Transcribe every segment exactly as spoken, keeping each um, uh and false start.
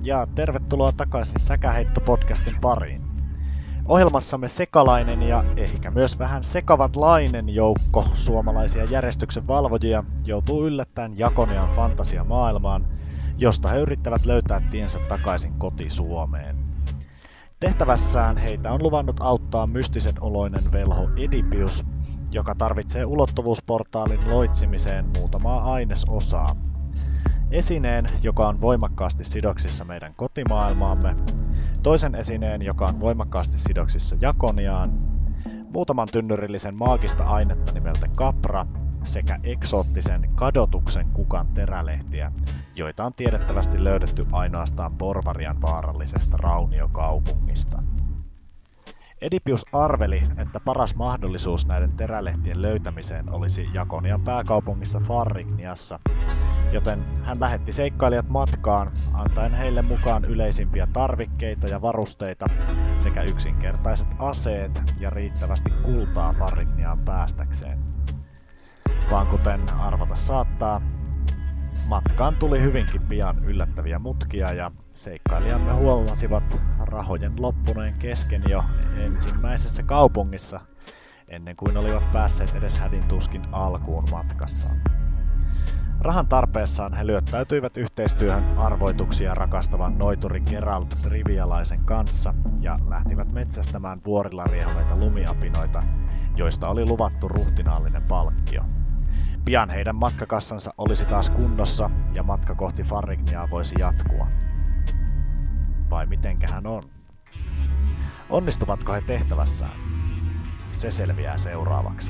ja tervetuloa takaisin Säkäheitto-podcastin pariin. Ohjelmassamme sekalainen ja ehkä myös vähän sekavatlainen joukko suomalaisia järjestyksen valvojia joutuu yllättäen Jakonian fantasiamaailmaan, josta he yrittävät löytää tiensä takaisin koti-Suomeen. Tehtävässään heitä on luvannut auttaa mystisen oloinen velho Edipius, joka tarvitsee ulottuvuusportaalin loitsimiseen muutamaa ainesosaa. Esineen, joka on voimakkaasti sidoksissa meidän kotimaailmaamme, toisen esineen, joka on voimakkaasti sidoksissa Jakoniaan, muutaman tynnyrillisen maagista ainetta nimeltä Kapra sekä eksoottisen kadotuksen kukan terälehtiä, joita on tiedettävästi löydetty ainoastaan Porvarian vaarallisesta rauniokaupungista. Edipius arveli, että paras mahdollisuus näiden terälehtien löytämiseen olisi Jakonian pääkaupungissa Farigniassa, joten hän lähetti seikkailijat matkaan, antaen heille mukaan yleisimpiä tarvikkeita ja varusteita sekä yksinkertaiset aseet ja riittävästi kultaa Farigniaan päästäkseen. Vaan kuten arvata saattaa, matkaan tuli hyvinkin pian yllättäviä mutkia ja seikkailijamme huomasivat rahojen loppuneen kesken jo ensimmäisessä kaupungissa, ennen kuin olivat päässeet edes hädin tuskin alkuun matkassaan. Rahan tarpeessaan he lyöttäytyivät yhteistyöhön arvoituksia rakastavan noituri Geralt Trivialaisen kanssa ja lähtivät metsästämään vuorilla riehuneita lumiapinoita, joista oli luvattu ruhtinaallinen palkkio. Pian heidän matkakassansa olisi taas kunnossa ja matka kohti Farigniaa voisi jatkua. Vai mitenkähän on? Onnistuvatko he tehtävässään? Se selviää seuraavaksi.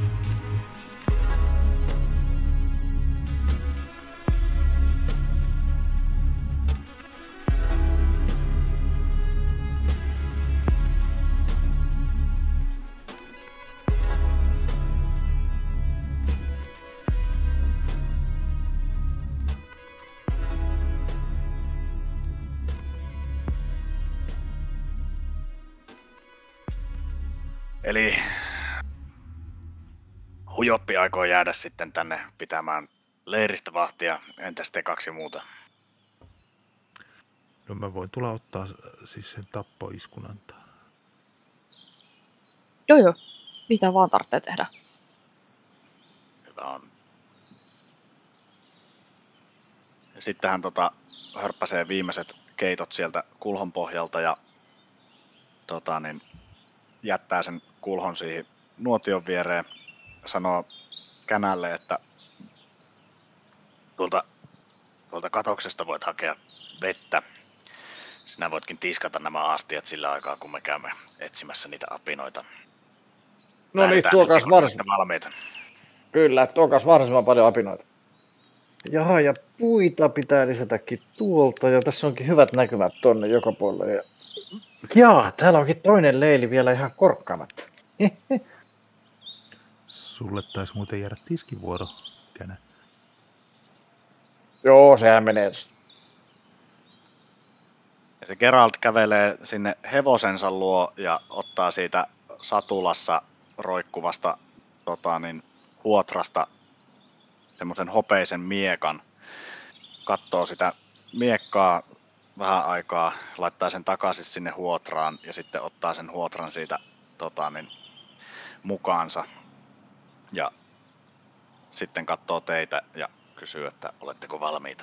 Eli Hujoppi aikoo jäädä sitten tänne pitämään leiristä vahtia, entäs te kaksi muuta? No mä voin tulla ottaa siis sen tappoiskun antaa. Joo joo, mitä vaan tarvitsee tehdä. Hyvä on. Ja sitten hän tota, hörppäsee viimeiset keitot sieltä kulhon pohjalta ja tota, niin, jättää sen kulhon siihen nuotion viereen, sanoo Känälle, että tuolta, tuolta katoksesta voit hakea vettä. Sinä voitkin tiskata nämä astiat sillä aikaa, kun me käymme etsimässä niitä apinoita. No niin, tuokas varsin. Valmiita. Kyllä, tuokas varsin paljon apinoita. Jaha, ja puita pitää lisätäkin tuolta, ja tässä onkin hyvät näkymät tonne joka puolelle. Ja... Jaa, täällä onkin toinen leili vielä ihan korkkaamatta. Sulle taisi muuten jäädä tiskivuoro, Känä. Joo, sehän menee. Ja se Geralt kävelee sinne hevosensa luo ja ottaa siitä satulassa roikkuvasta tota, niin, huotrasta semmoisen hopeisen miekan. Kattoo sitä miekkaa vähän aikaa, laittaa sen takaisin sinne huotraan ja sitten ottaa sen huotran siitä tota, niin, mukaansa. Ja sitten katsoo teitä ja kysyy, että oletteko valmiita?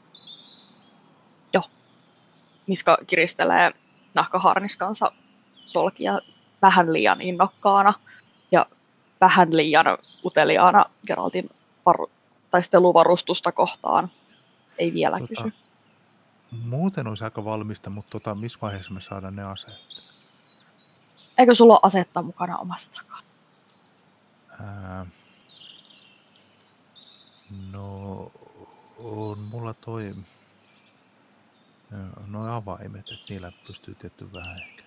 Joo. Miska kiristelee nahkaharniskansa solkia vähän liian innokkaana ja vähän liian uteliaana Geraltin varu- taisteluvarustusta kohtaan. Ei vielä tota, kysy. Muuten olisi aika valmista, mutta tota, missä vaiheessa me saadaan ne aseet? Eikö sulla ole asetta mukana omasta takaa? Ää, no, on mulla toi, noi avaimet, että niillä pystyy tietty vähän ehkä.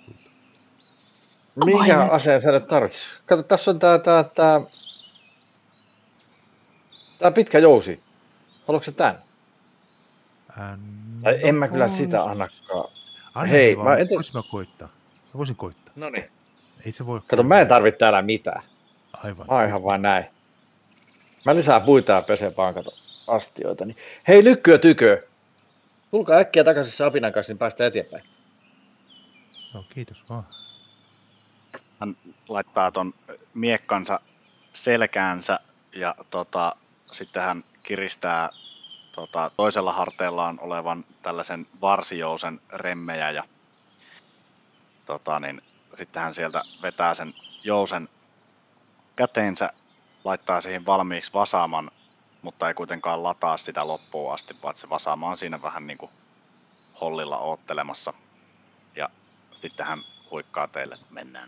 Mikä aseen sä nyt tarvitset? Kato, tässä on tää, tää, tää, tää pitkä jousi. Haluatko sä tän? Ää, Tai no, en mä kyllä on... sitä annakaan. Anna Hei, vaan, mä en... voisin mä koittaa. Mä voisin koittaa. Noniin. Ei se voi. Kato, mä en tarvitse täällä mitään. Aivan. Mä ihan vaan näin. Mä lisään puita ja peseen vaan kato astioita. Niin. Hei, lykkyä tykö. Tulkaa äkkiä takaisin se apinan kanssa, niin päästään eteenpäin. Joo, kiitos vaan. Hän laittaa ton miekkansa selkäänsä ja tota, sitten hän kiristää tota, toisella harteellaan olevan tällaisen varsijousen remmejä ja tota, niin, sitten hän sieltä vetää sen jousen käteensä, laittaa siihen valmiiksi vasaaman, mutta ei kuitenkaan lataa sitä loppuun asti, vaan se vasaama on siinä vähän niin kuin hollilla oottelemassa. Ja sitten hän huikkaa teille, että mennään.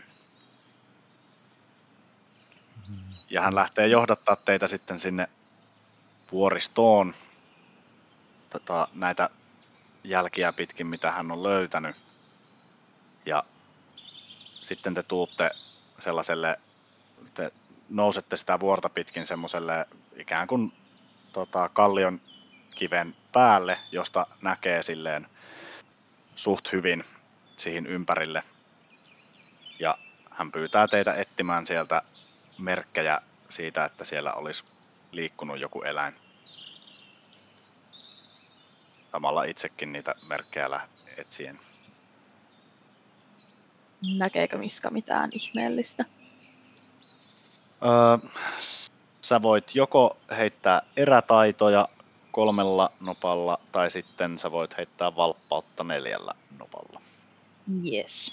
Ja hän lähtee johdattaa teitä sitten sinne vuoristoon tota, näitä jälkiä pitkin, mitä hän on löytänyt. Ja sitten te tuutte sellaiselle, te nousette sitä vuorta pitkin semmoiselle ikään kuin tota, kallion kiven päälle, josta näkee silleen suht hyvin siihen ympärille. Ja hän pyytää teitä etsimään sieltä merkkejä siitä, että siellä olisi liikkunut joku eläin. Samalla itsekin niitä merkkejä etsien. Näkeekö Miska mitään ihmeellistä? Öö, sä voit joko heittää erätaitoja kolmella nopalla, tai sitten sä voit heittää valppautta neljällä nopalla. Yes.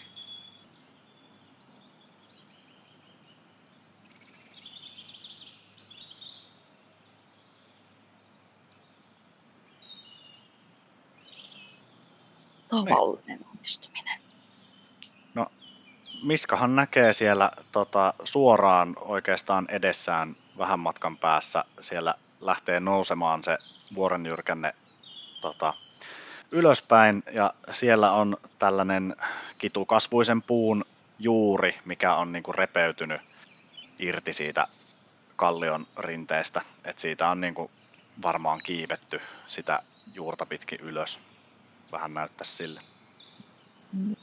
Tavallinen onnistuminen. No, Miskahan näkee siellä tota, suoraan oikeastaan edessään vähän matkan päässä. Siellä lähtee nousemaan se vuorenjyrkänne tota, ylöspäin ja siellä on tällainen kitukasvuisen puun juuri, mikä on niinku repeytynyt irti siitä kallion rinteestä. Et siitä on niinku varmaan kiivetty sitä juurta pitkin ylös. Vähän näyttäisi sille. Mm.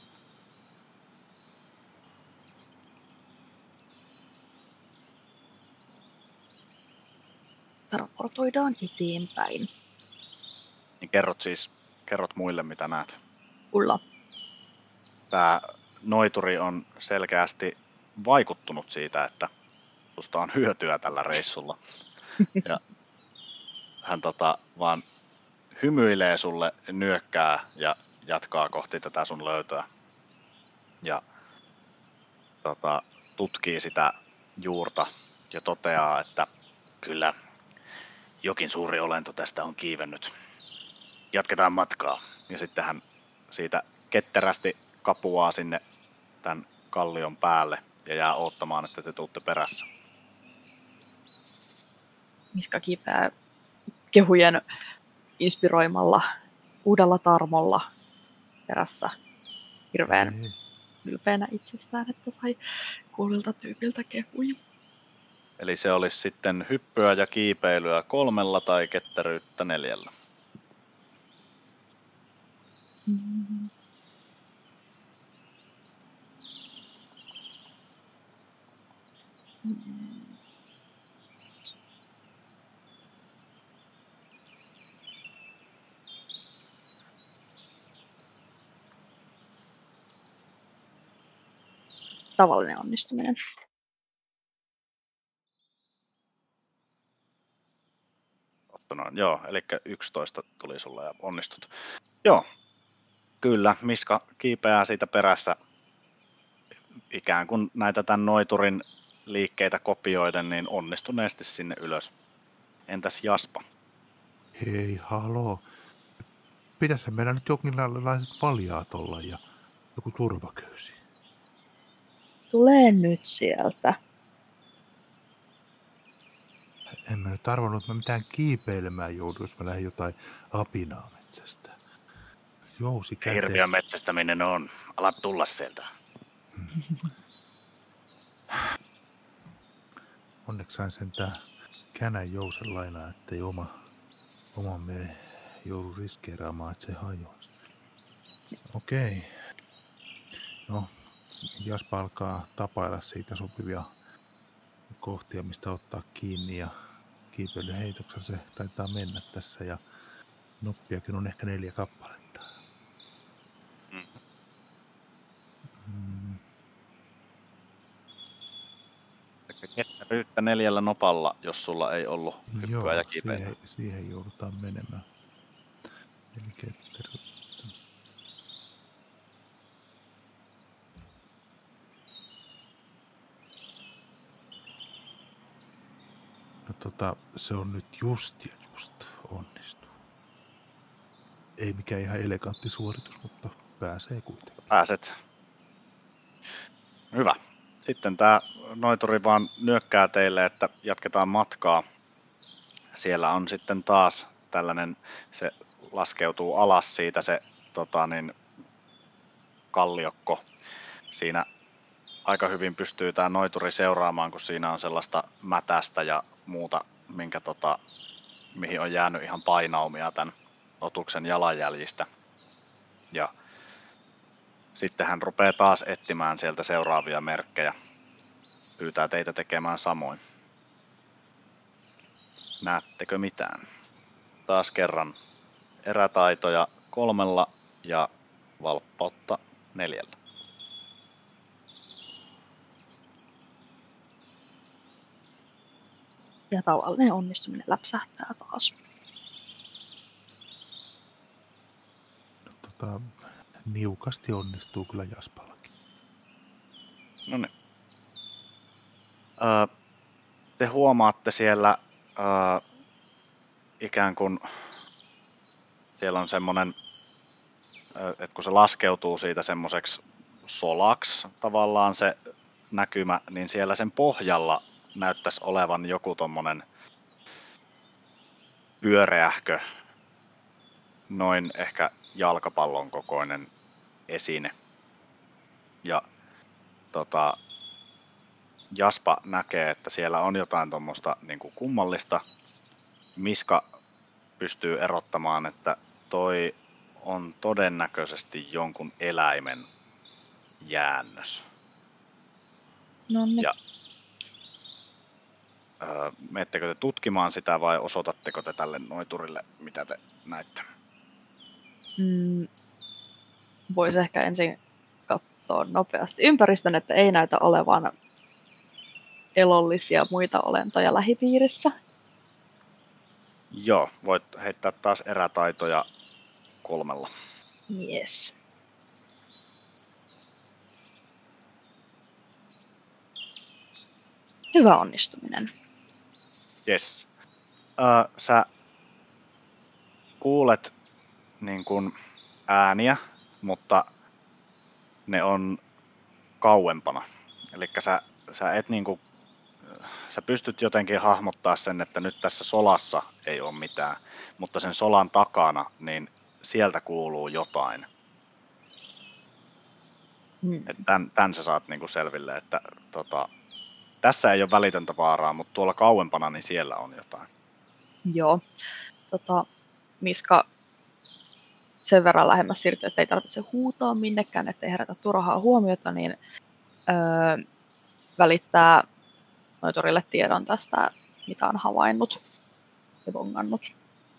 Raportoidaan eteenpäin. Niin kerrot siis, kerrot muille mitä näet. Ulla. Tämä noituri on selkeästi vaikuttunut siitä, että susta on hyötyä tällä reissulla. Ja hän tota, vaan hymyilee sulle, nyökkää ja jatkaa kohti tätä sun löytöä. Ja tota, tutkii sitä juurta ja toteaa, että kyllä jokin suuri olento tästä on kiivennyt. Jatketaan matkaa. Ja sitten hän siitä ketterästi kapuaa sinne tämän kallion päälle ja jää odottamaan, että te tuutte perässä. Miska kipeää kehujen inspiroimalla uudella tarmolla perässä hirveän Ei. ylpeänä itsestään, että sai kuulilta tyypiltä kehuja. Eli se olisi sitten hyppyä ja kiipeilyä kolmella tai ketteryyttä neljällä. Mm. Mm. Tavallinen onnistuminen. Noin, joo, eli yksitoista tuli sulle ja onnistut. Joo, kyllä, Miska kiipeää siitä perässä ikään kuin näitä tämän noiturin liikkeitä kopioiden, niin onnistuneesti sinne ylös. Entäs Jaspa? Hei, haloo. Pitäisi meillä nyt jonkinlaiset valjaat olla ja joku turvaköysi. Tulee nyt sieltä. En mä nyt arvannut, että mä mitään kiipeilemään joudun, jos mä lähden jotain apinaa metsästä. Jousi käteen. Hirviön metsästäminen on. Ala tulla sieltä. Onneksi sain sentään känän jousen lainaa, ettei oma, oma me joudu riskeeraamaan, että se hajoaa. Okei. No, Jaspa alkaa tapailla siitä sopivia kohtia, mistä ottaa kiinni ja kiipeilyheitoksessa se taitaa mennä tässä ja noppiakin on ehkä neljä kappaletta. Yhtä neljällä nopalla, jos sulla ei ollut hyppyä Joo, ja kipeitä. siihen, siihen joudutaan menemään. Eli ketteri. No tota, se on nyt just ja just onnistuu. Ei mikään ihan elegantti suoritus, mutta pääsee kuitenkin. Pääset. Hyvä. Sitten tää noituri vaan nyökkää teille, että jatketaan matkaa. Siellä on sitten taas tällainen, se laskeutuu alas siitä se tota niin, kalliokko. Siinä aika hyvin pystyy tää noituri seuraamaan, kun siinä on sellaista mätästä ja muuta, minkä tota, mihin on jäänyt ihan painaumia tämän otuksen jalanjäljistä. Ja sitten hän rupeaa taas etsimään sieltä seuraavia merkkejä. Pyytää teitä tekemään samoin. Näettekö mitään? Taas kerran erätaitoja kolmella ja valppautta neljällä. Ja tavallinen onnistuminen läpsähtää taas. No, tota, niukasti onnistuu kyllä Jaspallakin. No niin. Öö, te huomaatte siellä öö, ikään kuin siellä on semmonen, öö, että kun se laskeutuu siitä semmoiseksi solaksi tavallaan se näkymä, niin siellä sen pohjalla näyttäisi olevan joku tommonen pyöreähkö, noin ehkä jalkapallon kokoinen esine. Ja tota, Jaspa näkee, että siellä on jotain tuommoista niin kuin kummallista. Miska pystyy erottamaan, että toi on todennäköisesti jonkun eläimen jäännös. No niin. Ja öö, meettekö te tutkimaan sitä vai osoitatteko te tälle noiturille, mitä te näitte? Mm, Voisi ehkä ensin katsoa nopeasti ympäristön, että ei näytä olevan elollisia muita olentoja lähipiirissä. Joo, voit heittää taas erätaitoja kolmella. Yes. Hyvä onnistuminen. Yes. Öö, sä kuulet niin kuin ääniä, mutta ne on kauempana. Eli sä, sä et niin kuin, sä pystyt jotenkin hahmottaa sen, että nyt tässä solassa ei ole mitään, mutta sen solan takana, niin sieltä kuuluu jotain. Hmm. Et tän, tän sä saat niin kuin selville, että tota, tässä ei ole välitöntä vaaraa, mutta tuolla kauempana, niin siellä on jotain. Joo. Tota, Miska sen verran lähemmäs siirtyy, että ei tarvitse huutaa minnekään, ettei herätä turhaa huomiota, niin öö, välittää noiturille tiedon tästä, mitä on havainnut ja bongannut.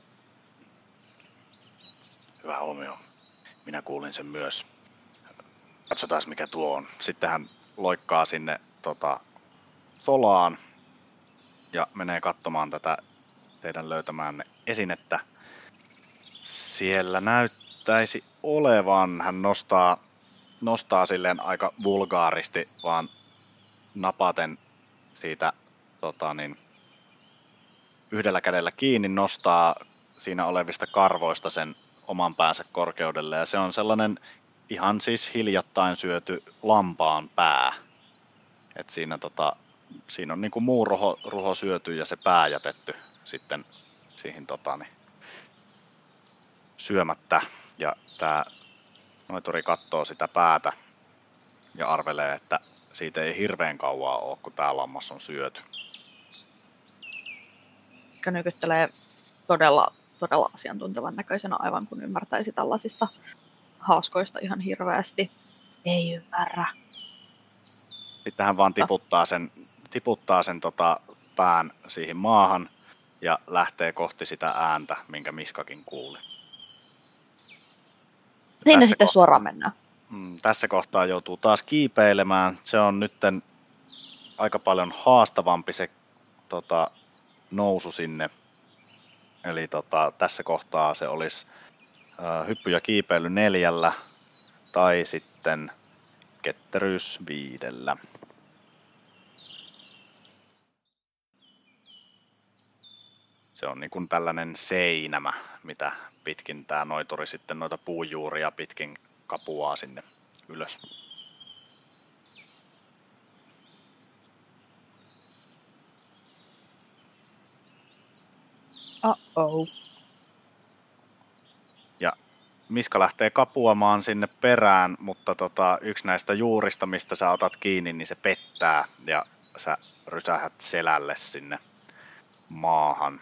Hyvä huomio. Minä kuulin sen myös. Katsotaan mikä tuo on. Sitten hän loikkaa sinne tota, solaan ja menee katsomaan tätä teidän löytämäänne esinettä. Siellä näyttäisi olevan, hän nostaa, nostaa silleen aika vulgaaristi vaan napaten siitä tota niin, yhdellä kädellä kiinni, nostaa siinä olevista karvoista sen oman päänsä korkeudelle ja se on sellainen ihan siis hiljattain syöty lampaan pää. Et siinä, tota, siinä on niinku muu ruho, ruho syöty ja se pää jätetty sitten siihen tota, niin, syömättä. Ja tää noituri katsoo sitä päätä ja arvelee, että siitä ei hirveän kauaa ole, kun tää lammas on syöty. Mikä nykyttelee todella, todella asiantuntevan näköisenä, aivan kun ymmärtäisi tällaisista haaskoista ihan hirveästi. Ei ymmärrä. Sitten hän vaan tiputtaa sen, tiputtaa sen tota pään siihen maahan ja lähtee kohti sitä ääntä, minkä Miskakin kuuli. Sinne Tässä sitten ko- suoraan mennään. mm, tässä kohtaa joutuu taas kiipeilemään. Se on nytten aika paljon haastavampi se tota, nousu sinne. Eli tota, tässä kohtaa se olisi ää, hyppy ja kiipeily neljällä tai sitten ketteryys viidellä. Se on niin kuin tällainen seinämä, mitä pitkin tämä noituri sitten noita puujuuria pitkin kapuaa sinne ylös. Uh-oh. Ja Miska lähtee kapuamaan sinne perään, mutta tota, yksi näistä juurista, mistä sä otat kiinni, niin se pettää ja sä rysähät selälle sinne maahan.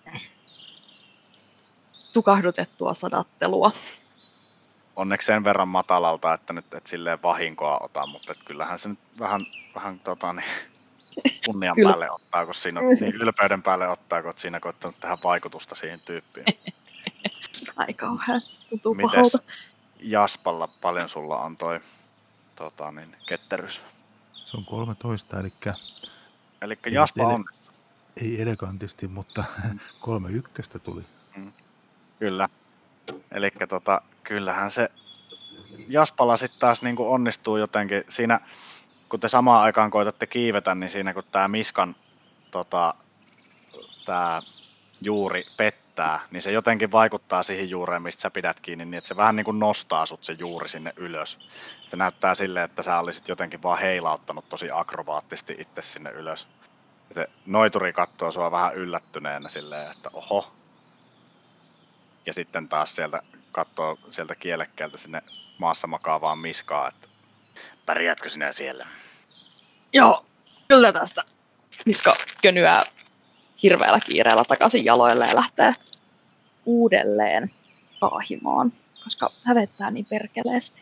Tukahdutettua sadattelua. Onneksi sen verran matalalta, että nyt et silleen vahinkoa ota, mutta et kyllähän se nyt vähän, vähän tota, niin, kunnian Kyllä. päälle ottaa, kun siinä on, niin ylpeyden päälle ottaa, kun oot siinä koittanut tehdä vaikutusta siihen tyyppiin. Ai kauhean. Tuntuu Mites pahalta. Jaspalla paljon sulla on toi tota, niin, ketterys? Se on kolmetoista, eli Eli Ei Jaspa tele- on, ei elegantisti, mutta kolme ykköstä tuli. kyllä. Eli tota, kyllähän se Jaspalla sitten taas niinku onnistuu jotenkin siinä, kun te samaan aikaan koitatte kiivetä, niin siinä kun tämä Miskan tota, tää juuri pettää, niin se jotenkin vaikuttaa siihen juureen, mistä sä pidät kiinni, niin että se vähän niin kuin nostaa sut se juuri sinne ylös. Se näyttää silleen, että sä olisit jotenkin vaan heilauttanut tosi akrobaattisesti itse sinne ylös. Ja se noituri katsoo sua vähän yllättyneenä silleen, että oho. Ja sitten taas sieltä katsoo sieltä kielekkäältä sinne maassa makaavaan Miskaa, että pärjäätkö sinä siellä? Joo, kyllä tästä. Miska könyää hirveällä kiireellä takaisin jaloille ja lähtee uudelleen kaahimaan, koska hävettää niin perkeleesti.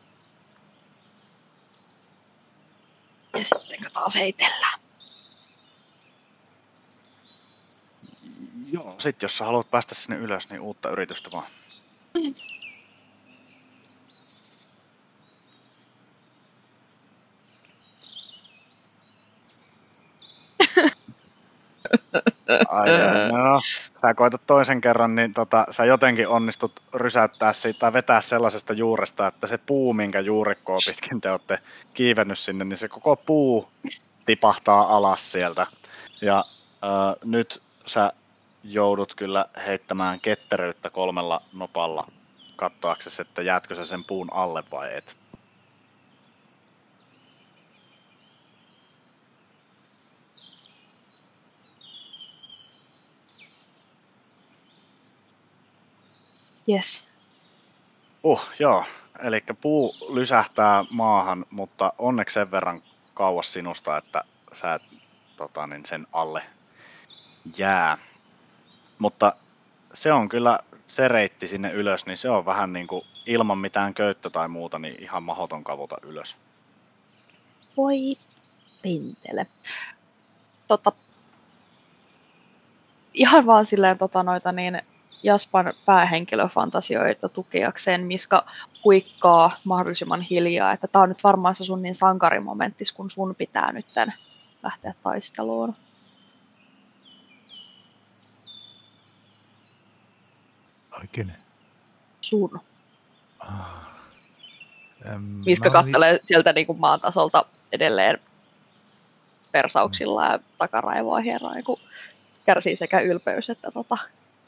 Ja sitten taas heitellään. Joo, sit jos sä haluat päästä sinne ylös, niin uutta yritystä vaan. Ai, no, sä koetat toisen kerran, niin tota, sä jotenkin onnistut rysäyttää siitä tai vetää sellaisesta juuresta, että se puu, minkä juurikkoa pitkin te olette kiivennyt sinne, niin se koko puu tipahtaa alas sieltä. Ja äh, nyt sä joudut kyllä heittämään ketteryyttä kolmella nopalla katsoaksesi, että jäätkö sä sen puun alle vai et. Yes. Uh, joo. Eli puu lysähtää maahan, mutta onneksi sen verran kauas sinusta, että sä et, tota, niin sen alle jää. Mutta se on kyllä se reitti sinne ylös, niin se on vähän niin kuin ilman mitään köyttä tai muuta, niin ihan mahdoton kavuta ylös. Voi pintele. Tota, ihan vaan silleen tota noita niin Jaspan päähenkilöfantasioita tukeakseen Miska huikkaa mahdollisimman hiljaa, että tää on nyt varmaan se sun niin sankarimomenttis, kun sun pitää nytten lähteä taisteluun. Ai kenen? Sun. Ah. Äm, Miska mä olin- kattelee sieltä niin kuin maan tasolta edelleen persauksilla ja takaraivoa hieroa, niin kuin kärsii sekä ylpeys että tota,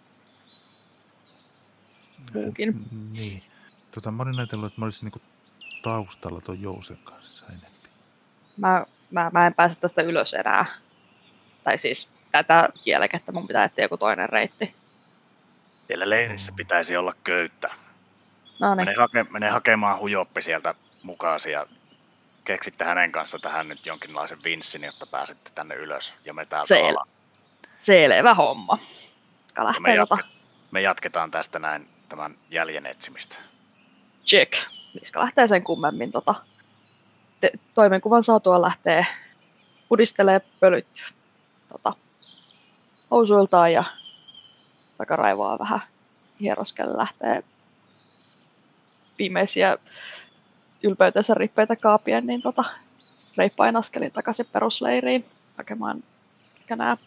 muukin. Niin. Tota, mä olin ajatellut, että mä olisin niinku taustalla ton Jousen kanssa enemmän. Mä, mä, mä en pääse tästä ylös enää. Tai siis tätä kielekettä mun pitää etsiä joku toinen reitti. Siellä leirissä pitäisi olla köyttä. No niin, Mene, hake, mene hakemaan Hujoppi sieltä mukaasi ja keksitte hänen kanssa tähän nyt jonkinlaisen vinssin, jotta pääsette tänne ylös. Ja me täältä Sel- alas. selvä homma. Ska Ja me, lähtee tota, jatke, me jatketaan tästä näin tämän jäljen etsimistä. check. Miska lähtee sen kummemmin tota, te, toimenkuvan saatua lähtee pudistelee pölyt tota, housuiltaan ja takaraivoa vähän hieroskelle lähtee viimeisiä ylpeytensä rippeitä kaapien, niin tota, reippain askelin takaisin perusleiriin hakemaan Känää.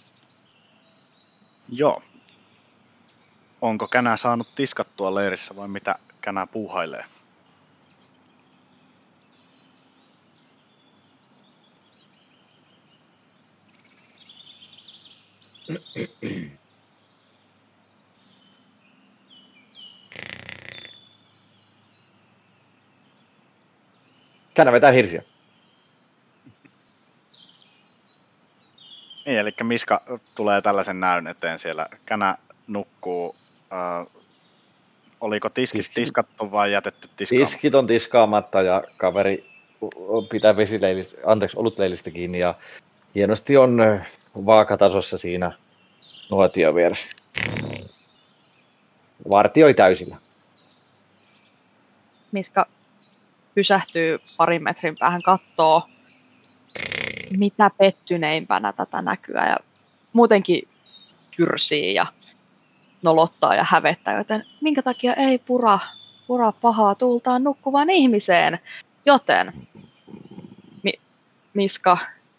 Joo. Onko Känä saanut tiskattua leirissä vai mitä Känä puuhailee? Känä vetää hirsiä. Niin, eli Miska tulee tällaisen näyn eteen siellä. Känä nukkuu. Äh, oliko tiskit Tiski- tiskattu vai jätetty tiskaamaan? Tiskit on tiskaamatta ja kaveri pitää vesileilistä, anteeksi, olutleilistä kiinni ja hienosti on vaakatasossa siinä nuotio vieressä. Vartioi täysillä. Miska pysähtyy parin metrin päähän kattoo mitä pettyneimpänä tätä näkyä ja muutenkin kyrsii ja nolottaa ja hävettää, joten minkä takia ei pura, pura pahaa tultaan nukkuvaan ihmiseen, joten Mi- Miska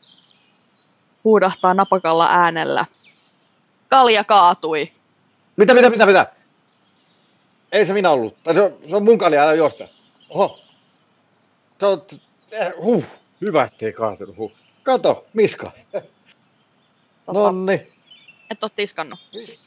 huudahtaa napakalla äänellä. Kalja kaatui. Mitä, mitä, mitä, mitä? Ei se minä ollut. Tai se on, se on mun kalja, älä juosta. Oho. Se on, eh, huh. Hyvä, ettei kaatunut. Huh. Kato, Miska. Tota, Nonni. et ole tiskannut.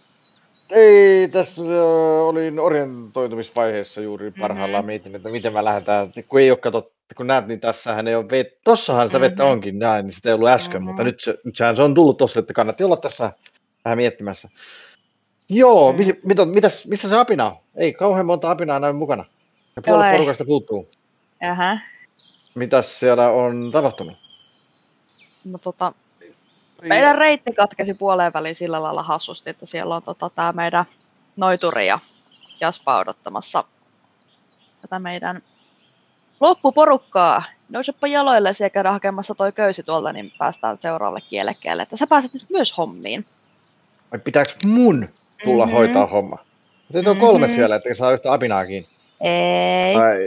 Ei, tässä ö, olin orientoitumisvaiheessa juuri parhaillaan Mhm. mietin, että miten mä lähdetään. Kun ei ole katsottu, kun näet, niin tässähän ei ole vettä. Tossahan sitä vettä Mhm. onkin, näin, niin sitä ei ollut äsken, Mhm. mutta nyt, se, nyt sehän se on tullut tossa, että kannatti olla tässä vähän miettimässä. Joo, Mm. mis, mit, on- mitäs, missä se apina on? Ei kauhean monta apinaa näy mukana. Ja puolet Joo, ei. porukasta puuttuu. Ähä. Mitäs siellä on tapahtunut? No, tota, meidän reitti katkesi puoleen väliin sillä lailla hassusti, että siellä on tota, tämä meidän noituri ja Jaspa odottamassa tätä meidän loppuporukkaa. Nousepa jaloille ja käydä hakemassa toi köysi tuolta, niin päästään seuraavalle kielekkeelle. Että sä pääset nyt myös hommiin. Vai pitääkö mun tulla Mhm. hoitaa homma? Teitä on kolme Mhm. siellä, ettei saa yhtä apinaa kiinni. Ei. Ai,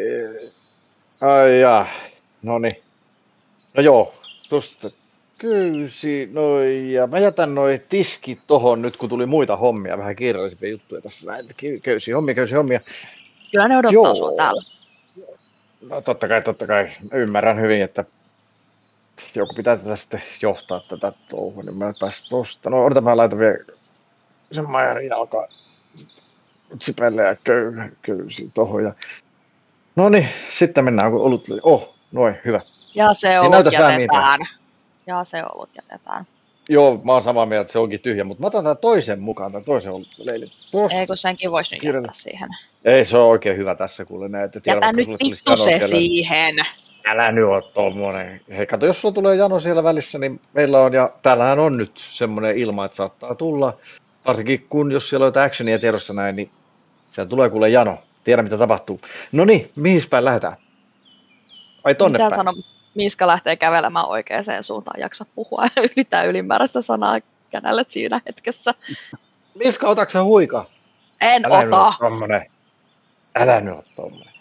ai jaa, no niin. No joo, tosta köysi, noi, ja mä jätän noi tiskit tohon nyt, kun tuli muita hommia, vähän kiireellisempiä juttuja tässä näin. Ky- Köysi hommia, köysi hommia. Kyllä ne odottaa Joo. sua täällä. No totta kai, totta kai. Mä ymmärrän hyvin, että joku pitää tätä sitten johtaa tätä touhua, niin mä nyt päästä tosta. No odota, mä laitan vielä sen Majarin jalkaan sipelle ja köy, köysi tohon. Ja... No niin, sitten mennään, kun olut... Oh, noin, hyvä. Ja se Ei olut näytä sää niin jätetään. Ja se olut jätetään. Joo, mä oon samaa mieltä, että se onkin tyhjä, mutta mä otan tämän toisen mukaan, tämän toisen olutleilin. Tosta. Ei kun senkin voisi nyt Kirjoita. jättää siihen. Ei, se on oikein hyvä tässä, kuule näin, että tiedä, Jätä vaikka nyt sulle tulisi vittu jano se siellä. siihen. Älä nyt oo tommonen. Hei, kato, jos sulla tulee jano siellä välissä, niin meillä on, ja täällähän on nyt semmoinen ilma, että saattaa tulla, varsinkin kun, jos siellä on jotain actionia tiedossa näin, niin siellä tulee kuule jano. Tiedä, mitä tapahtuu. No niin, mihin päin lähdetään? Ai tonne Mitä päin. sano, Miska lähtee kävelemään oikeaan suuntaan, jaksa puhua ja yrittää ylimääräistä sanaa Känälle siinä hetkessä. Miska, otatko sä huika? En Älä nyt ota. oo tommonen. Älä nyt oo tommonen.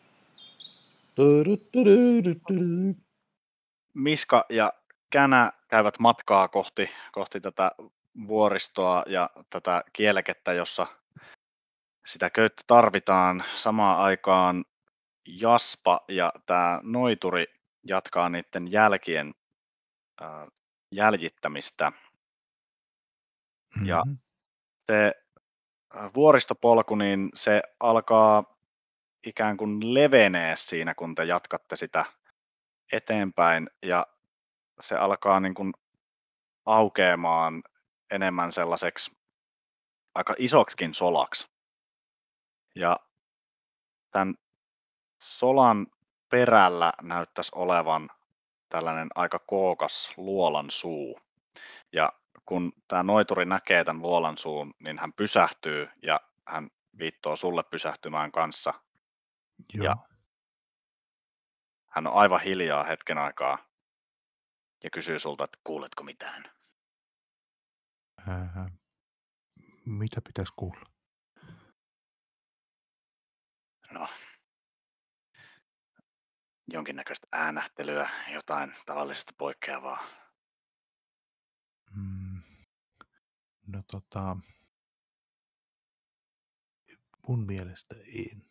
Miska ja Känä käyvät matkaa kohti, kohti tätä vuoristoa ja tätä kielekettä, jossa sitä köyttä tarvitaan. Samaan aikaan Jaspa ja tämä noituri jatkaa niiden jälkien äh, jäljittämistä. Ja Mhm. se äh, vuoristopolku, niin se alkaa ikään kuin levenee siinä, kun te jatkatte sitä eteenpäin. Ja se alkaa niin kuin aukeamaan enemmän sellaiseksi aika isoksikin solaksi. Ja tämän solan perällä näyttäisi olevan tällainen aika kookas luolan suu. Ja kun tämä noituri näkee tämän luolan suun, niin hän pysähtyy ja hän viittoo sulle pysähtymään kanssa. Joo. Ja hän on aivan hiljaa hetken aikaa ja kysyy sulta, että kuuletko mitään? Ää, mitä pitäisi kuulla? No, jonkinnäköistä äänähtelyä, jotain tavallisesta poikkeavaa. Mm. No tota, mun mielestä en.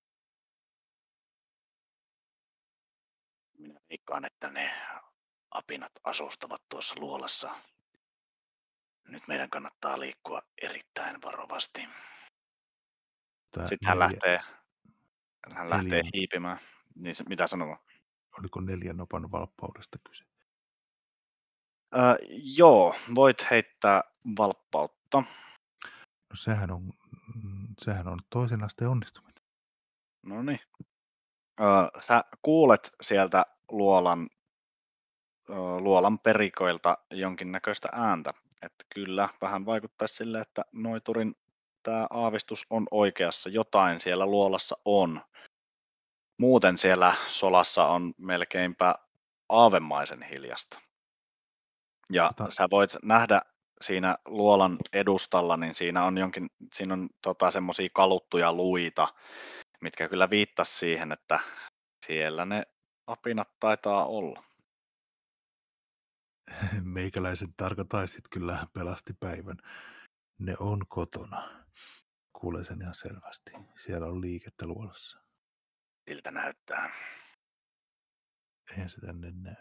Minä veikkaan, että ne apinat asustavat tuossa luolassa. Nyt meidän kannattaa liikkua erittäin varovasti. Tää Sitten hän neljä, lähtee, hän lähtee neljän, hiipimään. Niin se, mitä sanomaan? oliko neljän nopan valppaudesta kyse? Öö, joo, voit heittää valppautta. No sehän on, mm, sehän on toisen asteen onnistuminen. No niin. Öö, sä kuulet sieltä luolan, öö, luolan perikoilta jonkinnäköistä ääntä. Että kyllä, vähän vaikuttaisi sille, että noiturin tämä aavistus on oikeassa. Jotain siellä luolassa on. Muuten siellä solassa on melkeinpä aavemaisen hiljasta. Ja Tota, sä voit nähdä siinä luolan edustalla, niin siinä on jonkin, siinä on tota semmosia kaluttuja luita, mitkä kyllä viittas siihen, että siellä ne apinat taitaa olla. meikäläisen tarkat aistit kyllä pelasti päivän. Ne on kotona. Kuulen sen ihan selvästi. Siellä on liikettä luolassa. Siltä näyttää. Eihän se tänne näy.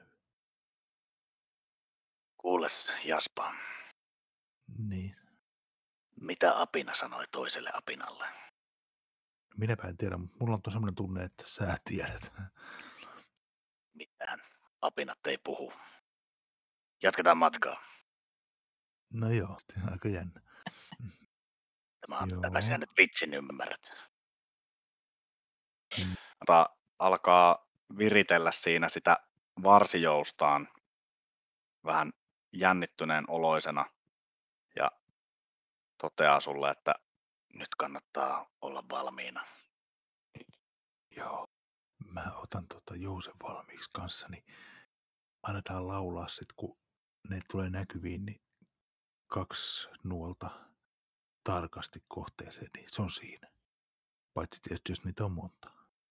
Kuules, Jaspa, Niin. mitä apina sanoi toiselle apinalle? Minäpä en tiedä, mutta mulla on semmoinen tunne, että sä tiedät. Mitään. Apinat ei puhu. Jatketaan matkaa. No joo, aika jännä. Tämä on Joo. sinä nyt vitsin, ymmärrät. Mm. Ota, alkaa viritellä siinä sitä varsijoustaan vähän jännittyneen oloisena ja toteaa sulle, että nyt kannattaa olla valmiina. Joo. Mä otan tota Jousen valmiiksi kanssa, niin annetaan laulaa sit, kun ne tulee näkyviin, niin kaksi nuolta tarkasti kohteeseen, niin se on siinä. Paitsi tietysti, jos niitä on monta.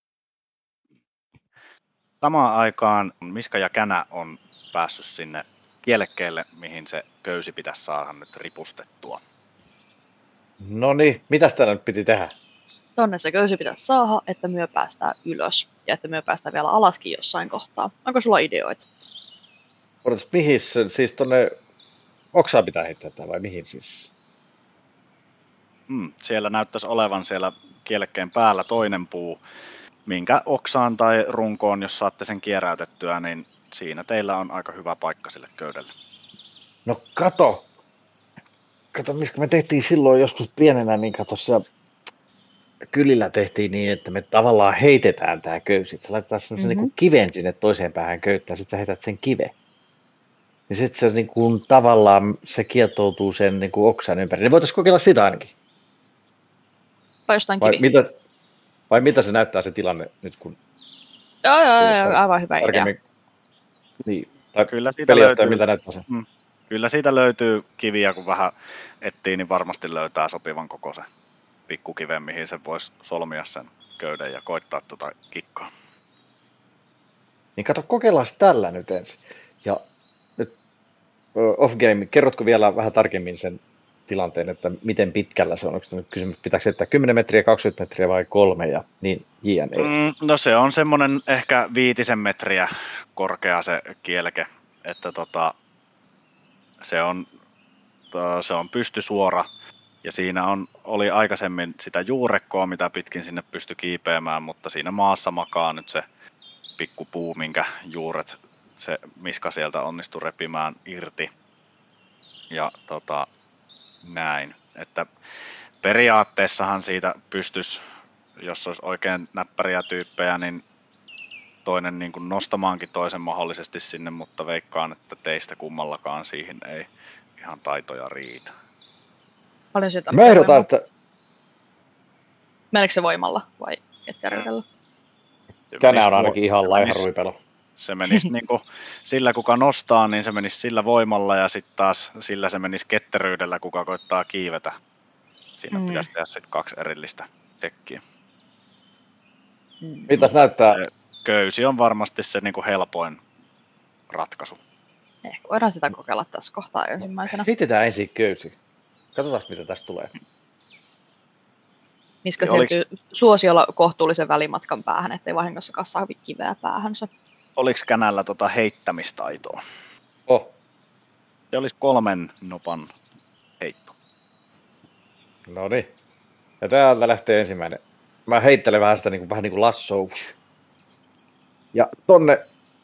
Samaan aikaan Miska ja Känä on päässyt sinne kielekkeelle, mihin se köysi pitäisi saada nyt ripustettua. No niin, mitäs täällä nyt piti tehdä? Tonne se köysi pitäisi saada, että myö päästään ylös. Ja että myö päästään vielä alaskin jossain kohtaa. Onko sulla ideoita? Odotas, mihin se, siis tonne oksaa pitää heittää tää vai mihin siis? Hmm, siellä näyttäisi olevan siellä kielekkeen päällä toinen puu, minkä oksaan tai runkoon, jos saatte sen kieräytettyä, niin siinä teillä on aika hyvä paikka sille köydelle. No kato! Kato, missä me tehtiin silloin joskus pienenä, niin kato se kylillä tehtiin niin, että me tavallaan heitetään tää köysi. Sä laitetaan semmoisen Mhm. niin kiven sinne toiseen päähän köyttää, sit sä heität sen kive. Ja sit se niin kuin, tavallaan se kietoutuu sen niin kuin oksan ympäri. Niin voitaisiin kokeilla sitä ainakin. Vai jostain Vai kivi? mitä, vai mitä se näyttää se tilanne nyt, kun Joo, joo, joo, Jostain joo, aivan hyvä idea. tarkemmin... Niin, tai Kyllä siitä, pelijohtaja, löytyy, miltä näyttää se? kyllä siitä löytyy kiviä, kun vähän etsii, niin varmasti löytää sopivan kokoisen pikkukiven, mihin se voisi solmia sen köyden ja koittaa tuota kikkaa. Niin kato, kokeillaan tällä nyt ensin. Ja nyt off game, kerrotko vielä vähän tarkemmin sen tilanteen, että miten pitkällä se on? Onko se nyt kysymys, pitääkö heittää kymmenen metriä, kaksikymmentä metriä vai kolme ja niin jne. Mm, no se on semmoinen ehkä viitisen metriä korkea se kielke, että tota, se on, se on pystysuora ja siinä on, oli aikaisemmin sitä juurekkoa, mitä pitkin sinne pystyi kiipeämään, mutta siinä maassa makaa nyt se pikkupuu, minkä juuret se Miska sieltä onnistui repimään irti. Ja tota, näin, että periaatteessahan siitä pystyisi, jos olisi oikein näppäriä tyyppejä, niin toinen niin kuin nostamaankin toisen mahdollisesti sinne, mutta veikkaan, että teistä kummallakaan siihen ei ihan taitoja riitä. Paljon siitä Mä ehdotan, että Meneekö se voimalla vai ketteryydellä? Känä on ainakin ihan laiha ruipelo. Se menisi niin kuin, sillä kuka nostaa, niin se menisi sillä voimalla ja sitten taas sillä se menisi ketteryydellä, kuka koittaa kiivetä. Siinä Mm. pitäisi tehdä sitten kaksi erillistä tekkiä. Mm. Mitäs näyttää? Se, köysi on varmasti se niinku helpoin ratkaisu. Ehkä voidaan sitä kokeilla tässä kohtaa ensimmäisenä. Heitetään ensin köysi. Katsotaan, mitä tästä tulee. Miska Oliks- siirtyy suosiolla kohtuullisen välimatkan päähän, ettei vahingossakaan saa kiveä päähänsä. Oliks Känällä tota heittämistaitoa? Oh, Se olisi kolmen nopan heitto. no niin. Ja täältä lähtee ensimmäinen. Mä heittelen vähän sitä niinku, vähän niinku lasso. Ja tonne.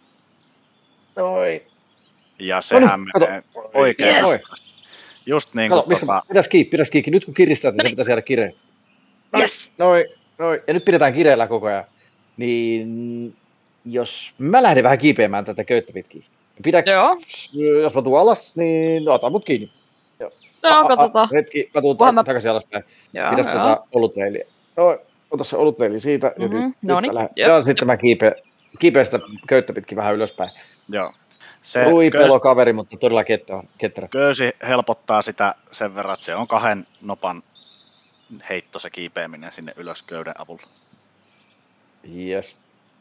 Noin. Ja sehän No niin, menee oikein. Yes. Noin. Just niin Kato, kuin Miska, tota, pidäs kiinni, pidäs kiinni. Nyt kun kiristää, niin No se niin. pitäisi jäädä kireä. Yes! Noin, noin. Ja nyt pidetään kireellä koko ajan. Niin jos mä lähden vähän kiipeämään tätä köyttä pitkin. Pidä, Joo. jos mä tuun alas, niin ota mut kiinni. Joo, katsotaan. Hetki, mä tuun Kunhan mä- takaisin alaspäin. Joo, Pidä joo. tota olutleiliä. Noin, ota se olutleili siitä. Ja Mhm, nyt, no nyt niin, mä lähden. jep. Ja sitten mä kiipeän, kiipeän sitä köyttä pitkin vähän ylöspäin. joo. Se Ruipelo köys, kaveri, mutta todella ketterä. ketterä. köysi helpottaa sitä sen verran, että se on kahden nopan heitto se kiipeäminen sinne ylös köyden avulla. Yes.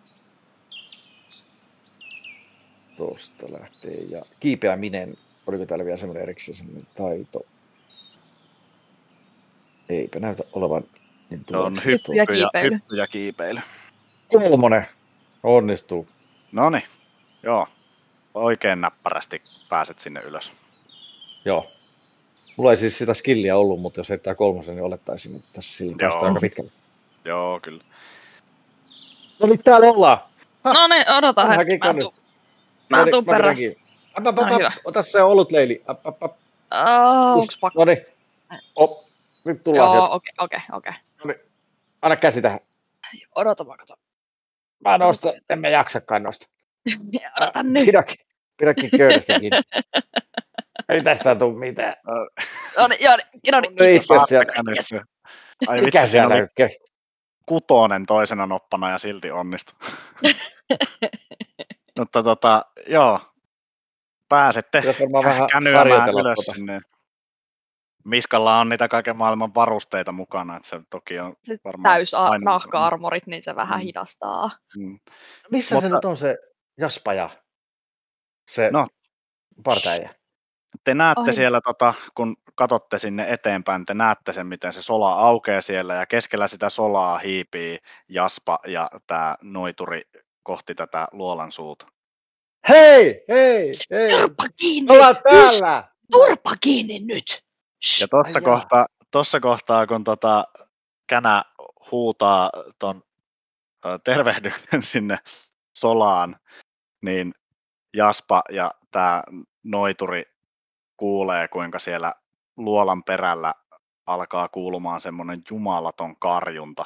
Tuosta lähtee. Ja kiipeäminen, oliko täällä vielä semmoinen erikseen semmoinen taito? Eipä näytä olevan. Niin Se on tuloksia. hyppy ja ja, kiipeily. hyppy ja kiipeily. Kolmonen. Onnistuu. Noniin, joo. Oikein näppärästi pääset sinne ylös. Joo. Mulla ei siis sitä skilliä ollut, mutta jos heittää kolmosen, niin olettaisin, että tässä sillä Joo. päästään aika pitkälle. Joo, kyllä. No niin, täällä ollaan. No niin, odota Vähän hetki. Mä kikannut. tuun, mä tuun perästä. Äp, äp, No äp, hyvä. ota se olutleili. Äp, äp, äp. Oh, Just. onks pakko? No niin. Op. Nyt tullaan sieltä. Joo, okei, okei, okei. Anna käsi tähän. Odota, mä katon. Mä nostan. En mä jaksakaan nostaa. Odota nyt. Pidäkin. Pidäkin köydestä kiinni. Ei tästä tuu mitään. No niin, joo, niin, no niin, No kiitos. itse asiassa. Saattakaa nyt. Yes. Ai Mikä vitsi, siinä siellä oli nyt kesti? kutonen toisena noppana ja silti onnistui. Mutta tota, joo. Pääsette Pitäisi varmaan vähän känyämään harjoitella ylös tuota. sinne. Miskalla on niitä kaiken maailman varusteita mukana, että se toki on Se varmaan täys a- ainoa- nahka-armorit, niin se vähän Mm. hidastaa. Mm. Missä Mutta- se nyt on se Jaspaja? Se No. partaija. Te näette Ai. siellä, tota, kun katsotte sinne eteenpäin, te näette sen, miten se sola aukeaa siellä ja keskellä sitä solaa hiipii Jaspa ja tämä noituri kohti tätä luolan suuta. Hei, hei, hei. Turpa kiinni! Ollaan Hys, täällä. turpa kiinni nyt! Shh. Ja tuossa Ai jaa. kohtaa, tossa kohtaa, kun tota, Känä huutaa ton ö, tervehdyksen sinne solaan, niin Jaspa ja tämä noituri kuulee, kuinka siellä luolan perällä alkaa kuulumaan semmoinen jumalaton karjunta.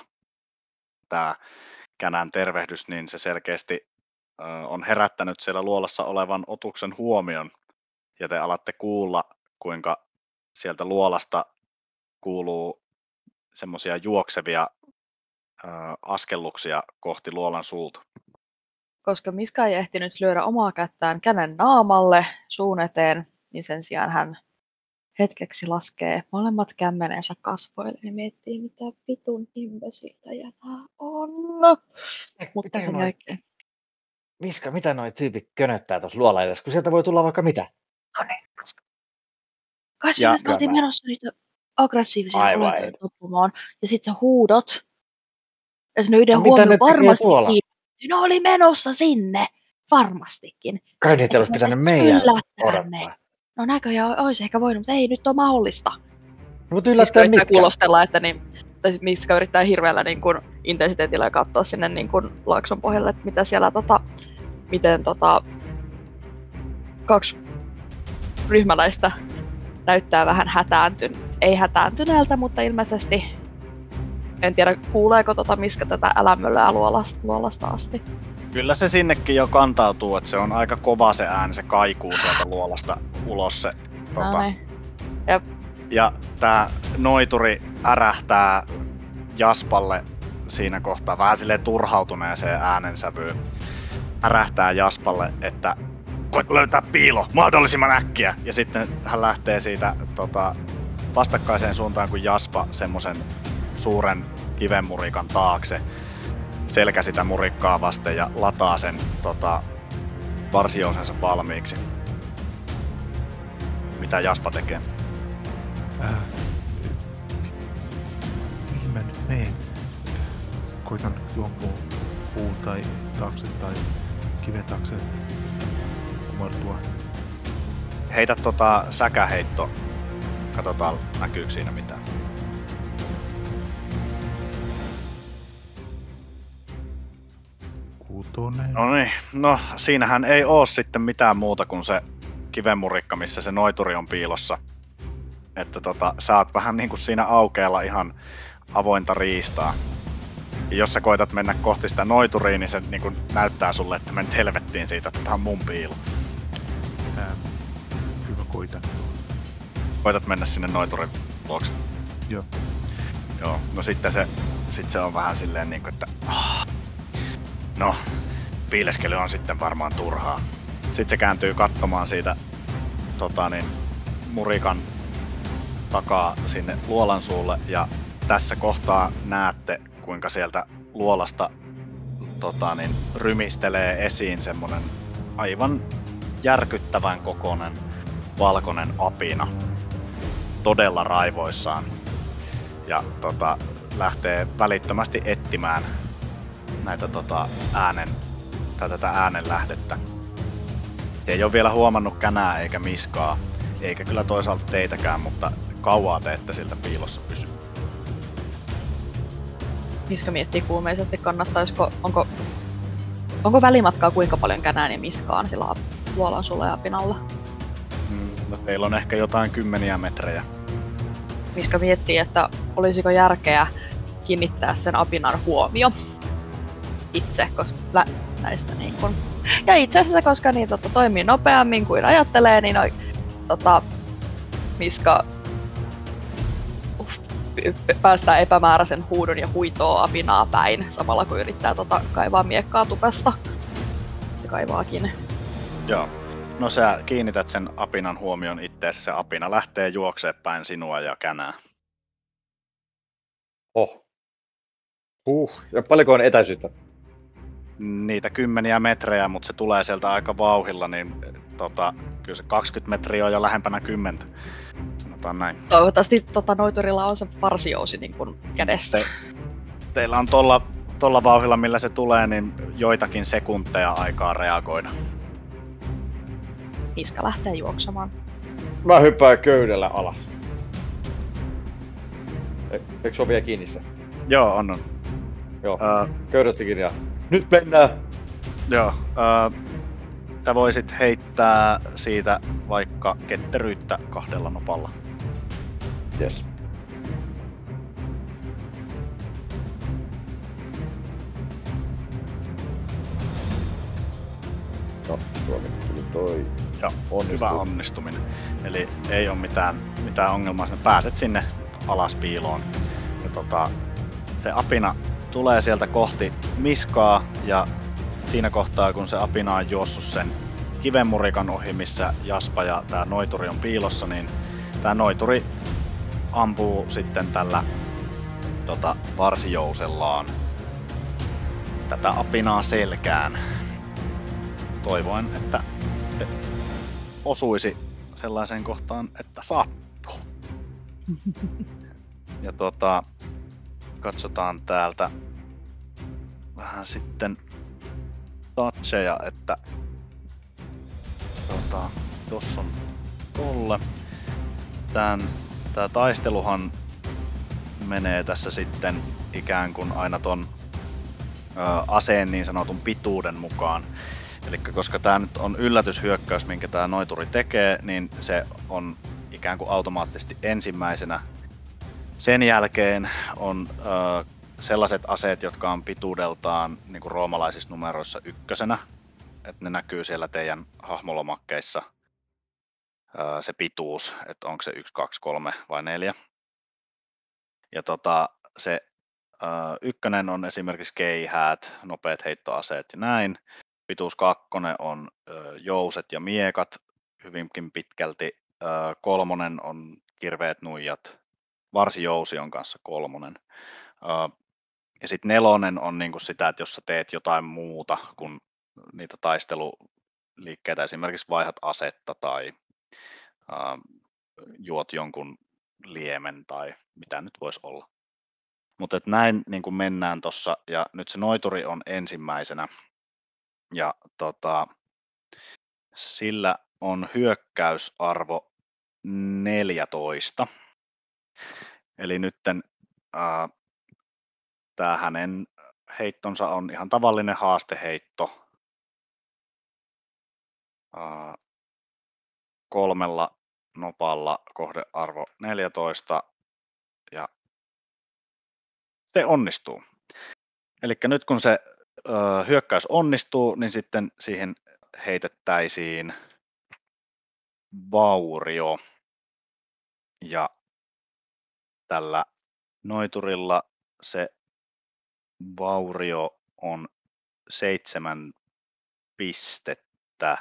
Tämä Känän tervehdys, niin se selkeästi ö, on herättänyt siellä luolassa olevan otuksen huomion. Ja te alatte kuulla, kuinka sieltä luolasta kuuluu semmoisia juoksevia ö, askelluksia kohti luolan suuta. Koska Miska ei ehtinyt lyödä omaa kättään känen naamalle suun eteen, niin sen sijaan hän hetkeksi laskee molemmat kämmenensä kasvoille ja miettii, mitä vitun imbesiltä tämä on. Mutta Mitä sen noi- jälkeen, Miska, mitä noi tyypit könöttää tuossa luola edessä, kun sieltä voi tulla vaikka mitä? no niin, koska kai se Ja- nyt me oltiin Kyllä. menossa niitä aggressiivisia Aivan. olentoja toppumaan, ja sit sä huudot, ja sen yhden No mitä huomio ne tekee varmasti tuolla? kiinnittyi. No oli menossa sinne, varmastikin. Kai niitä olisi Eikä pitänyt voisi meidän yllättää ne. odottaa. No näköjään olisi ehkä voinut, mutta ei nyt ole mahdollista. Mutta Miska yllättää yrittää mitkä. kuulostella, että niin, tai siis Miska yrittää hirveällä niin kuin, intensiteetillä katsoa sinne niin kuin, laakson pohjalle, että mitä siellä tota, miten tota, kaksi ryhmäläistä näyttää vähän hätääntyn, ei hätääntyneeltä, mutta ilmeisesti en tiedä kuuleeko tota Miska tätä älämöllöä luolasta, luolasta asti. Kyllä se sinnekin jo kantautuu, että se on aika kova se ääni, se kaikuu sieltä luolasta ulos se. Tota, Näin. ja tämä noituri ärähtää Jaspalle siinä kohtaa vähän silleen turhautuneeseen äänensävyyn. Ärähtää Jaspalle, että koet löytää piilo mahdollisimman äkkiä. Ja sitten hän lähtee siitä tota, vastakkaiseen suuntaan kuin Jaspa semmoisen suuren kivenmurikan taakse. selkä sitä murikkaa vasten ja lataa sen tota, varsijousensa valmiiksi. Mitä Jaspa tekee? Äh, mihin mä nyt meen? Koitan jonkun puun tai taakse tai kiven taakse kumartua. Heitä tota säkäheitto. Katsotaan näkyykö siinä mitään. Kuutonen. No niin, no siinähän ei oo sitten mitään muuta kuin se kivenmurikka, missä se noituri on piilossa. Että tota, sä oot vähän niinku siinä aukealla ihan avointa riistaa. Ja jos sä koetat mennä kohti sitä noituria, niin se niinku näyttää sulle, että menet helvettiin siitä, että tää on mun piilo. Ää, kyllä mä koitan. Koetat mennä sinne noiturin luokse. Joo. Joo, no sitten se, sit se on vähän silleen niinku, että ah, no, piileskely on sitten varmaan turhaa. Sitten se kääntyy katsomaan siitä tota niin, murikan takaa sinne luolan suulle ja tässä kohtaa näette, kuinka sieltä luolasta tota niin, rymistelee esiin semmonen aivan järkyttävän kokoinen valkoinen apina. Todella raivoissaan. Ja tota, lähtee välittömästi etsimään näitä tota, äänen, tai tätä äänenlähdettä. Se ei ole vielä huomannut Känää eikä Miskaa, eikä kyllä toisaalta teitäkään, mutta kauaa te ette siltä piilossa pysy. Miska miettii kuumeisesti, kannattaisiko, onko, onko välimatkaa kuinka paljon Känään ja Miskaan sillä luolan sulla ja apinalla? Mm, no, teillä on ehkä jotain kymmeniä metrejä. Miska miettii, että olisiko järkeä kiinnittää sen apinan huomio itse, koska lä- näistä niin kun... Ja itse asiassa, koska niin tota, toimii nopeammin kuin ajattelee, niin oi, tota, Miska uff, p- päästää epämääräisen huudon ja huitoo apinaa päin, samalla kun yrittää tota, kaivaa miekkaa tupesta. Se kaivaakin. Joo. No sä kiinnität sen apinan huomion itteessä, se apina lähtee juokseen päin sinua ja Känää. Oh. Huh. Ja paljonko on etäisyyttä? Niitä kymmeniä metrejä, mutta se tulee sieltä aika vauhilla, niin tota, kyllä se kaksikymmentä metriä on jo lähempänä kymmentä. Sanotaan näin. Toivottavasti tota, noiturilla on se varsijousi niin kun kädessä. Se, teillä on tolla, tolla vauhilla, millä se tulee, niin joitakin sekunteja aikaa reagoida. Miska lähtee juoksemaan. Mä hyppään köydellä alas. E- eikö se ole vielä kiinni se? Joo, on on. Joo, Öö, köydästä kiinni ja nyt mennään! joo, öö, sä voisit heittää siitä vaikka ketteryyttä kahdella nopalla. Yes. No, tuonne tuli toi. Joo, Onnistuu. hyvä onnistuminen. Eli ei ole mitään, mitään ongelmaa, sä pääset sinne alas piiloon. Ja tota, se apina tulee sieltä kohti Miskaa ja siinä kohtaa kun se apina on juossut sen kivenmurikan ohi, missä Jaspa ja tää noituri on piilossa, niin tää noituri ampuu sitten tällä tota, varsijousellaan tätä apinaa selkään. Toivoen, että se osuisi sellaiseen kohtaan, että sattuu. Ja tota, katsotaan täältä vähän sitten toucheja, että tota, tossa on tolle. Tän, tää taisteluhan menee tässä sitten ikään kuin aina ton ö, aseen niin sanotun pituuden mukaan. Eli koska tää nyt on yllätyshyökkäys, minkä tää noituri tekee, niin se on ikään kuin automaattisesti ensimmäisenä. Sen jälkeen on ö, sellaiset aseet, jotka on pituudeltaan niin kuin roomalaisissa numeroissa ykkösenä. Että ne näkyy siellä teidän hahmolomakkeissa ö, se pituus, että onko se yksi, kaksi, kolme vai neljä. Ja tota, se ö, ykkönen on esimerkiksi keihäät, nopeat heittoaseet ja näin. Pituus kakkonen on ö, jouset ja miekat hyvinkin pitkälti. Ö, kolmonen on kirveet nuijat. Varsijousi on kanssa kolmonen. Ö, Ja sitten nelonen on niinku sitä, että jos sä teet jotain muuta kuin niitä taisteluliikkeitä, esimerkiksi vaihdat asetta tai ää, juot jonkun liemen tai mitä nyt voisi olla. Mutta näin niin kuin mennään tuossa, ja nyt se noituri on ensimmäisenä, ja tota, sillä on hyökkäysarvo neljätoista. Eli nytten ää, tämä hänen heittonsa on ihan tavallinen haasteheitto ää, kolmella nopalla, kohdearvo neljätoista, ja se onnistuu. Eli nyt kun se ö, hyökkäys onnistuu, niin sitten siihen heitettäisiin vaurio. Ja tällä noiturilla se vaurio on seitsemän pistettä.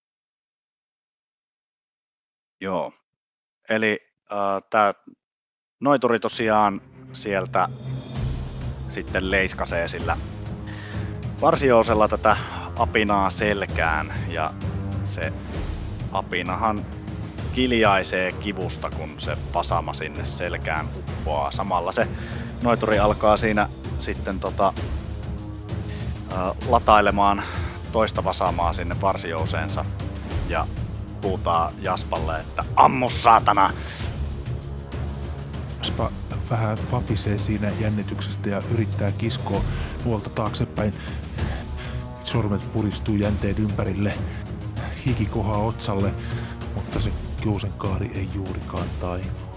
Joo. Eli äh, tämä noituri tosiaan sieltä sitten leiskasee sillä varsioosella tätä apinaa selkään, ja se apinahan kiljaisee kivusta, kun se pasama sinne selkään uppoaa. Samalla se noituri alkaa siinä sitten tota, ä, latailemaan toista vasamaa sinne varsiooseensa ja huutaa Jaspalle, että ammu saatana! Jaspa vähän vapisee siinä jännityksestä ja yrittää kiskoa nuolta taaksepäin. Sormet puristuu jänteen ympärille, hiki kohaa otsalle, mutta se jousenkaari ei juurikaan taivu.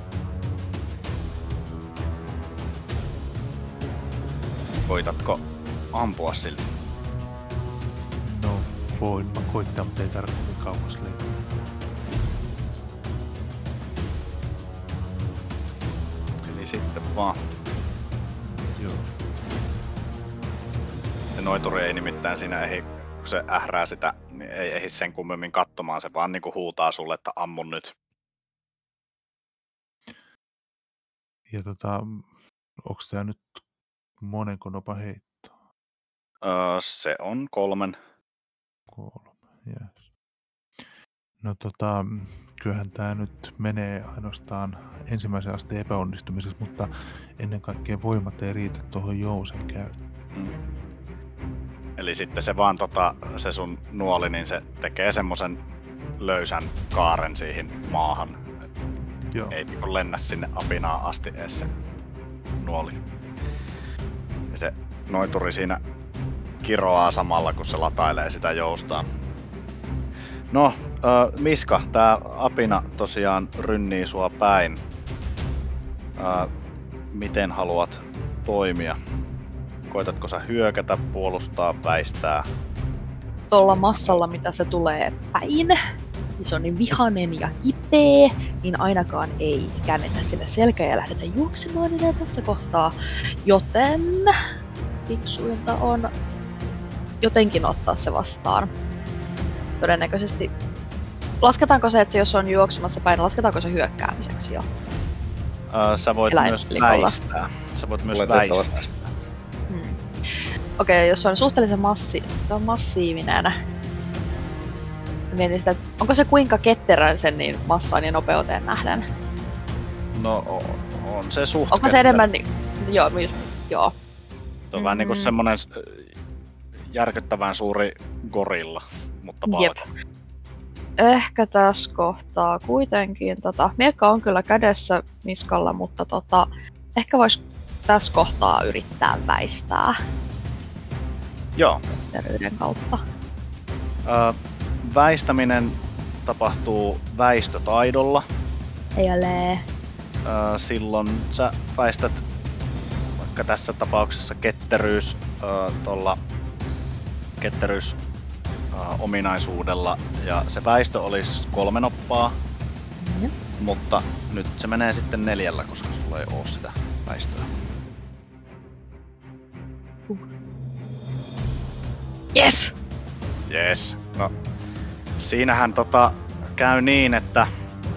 Koitatko ampua sille? No voin mä koittaa, mutta ei tarvitse niin kauas leikata. Eli sitten vaan. Joo. Se noituri ei nimittäin siinä ehdi, kun se ährää sitä, niin ei ehdi sen kummemmin katsomaan, se vaan niinku huutaa sulle, että ammun nyt. Ja tota, onks tää nyt monenko nopa heitto? Öö, se on kolmen. Kolme, yes. No tota, kyllähän tää nyt menee ainoastaan ensimmäisen asteen epäonnistumisessa, mutta ennen kaikkea voimat ei riitä tuohon jousen käyttöön. Mm. Eli sitten se vaan tota, se sun nuoli, niin se tekee semmosen löysän kaaren siihen maahan. Joo. Ei niinku lennä sinne apinaan asti edes se nuoli. Ja se noituri siinä kiroaa samalla, kun se latailee sitä joustaa. No, äh, Miska, tää apina tosiaan rynnii sua päin. Äh, miten haluat toimia? Koitatko sä hyökätä, puolustaa, väistää? Tuolla massalla, mitä se tulee päin, niin se on niin vihanen ja kipeä, niin ainakaan ei käännetä sille selkää ja lähdetä juoksemaan enää tässä kohtaa. Joten fiksuinta on jotenkin ottaa se vastaan. Todennäköisesti. Lasketaanko se, että jos on juoksemassa päin, lasketaanko se hyökkäämiseksi jo? Öö, sä voit Eläin- myös likolla. väistää. Sä voit myös Oletettavasti. väistää. Hmm. Okei, okay, jos on suhteellisen massi, on massiivinen. Mietin sitä, että onko se kuinka ketterä sen niin massaan ja nopeuteen nähden? No on, on se suht Onko se ketterä. enemmän, niin, joo, my, joo. Se on vähän niinku Mm. semmonen s- järkyttävän suuri gorilla, mutta Jep. valkoinen. Ehkä tässä kohtaa kuitenkin, tota, miekka on kyllä kädessä Miskalla, mutta tota, ehkä vois tässä kohtaa yrittää väistää Joo. terveyden kautta. Ö, väistäminen tapahtuu väistötaidolla. Ei ole. Ö, silloin sä väistät vaikka tässä tapauksessa ketteryys ö, tuolla ketteryys ö, ominaisuudella, ja se väistö olisi kolme noppaa, Jep. mutta nyt se menee sitten neljällä, koska sulla ei oo sitä väistöä. Yes! Yes. No, siinähän tota, käy niin, että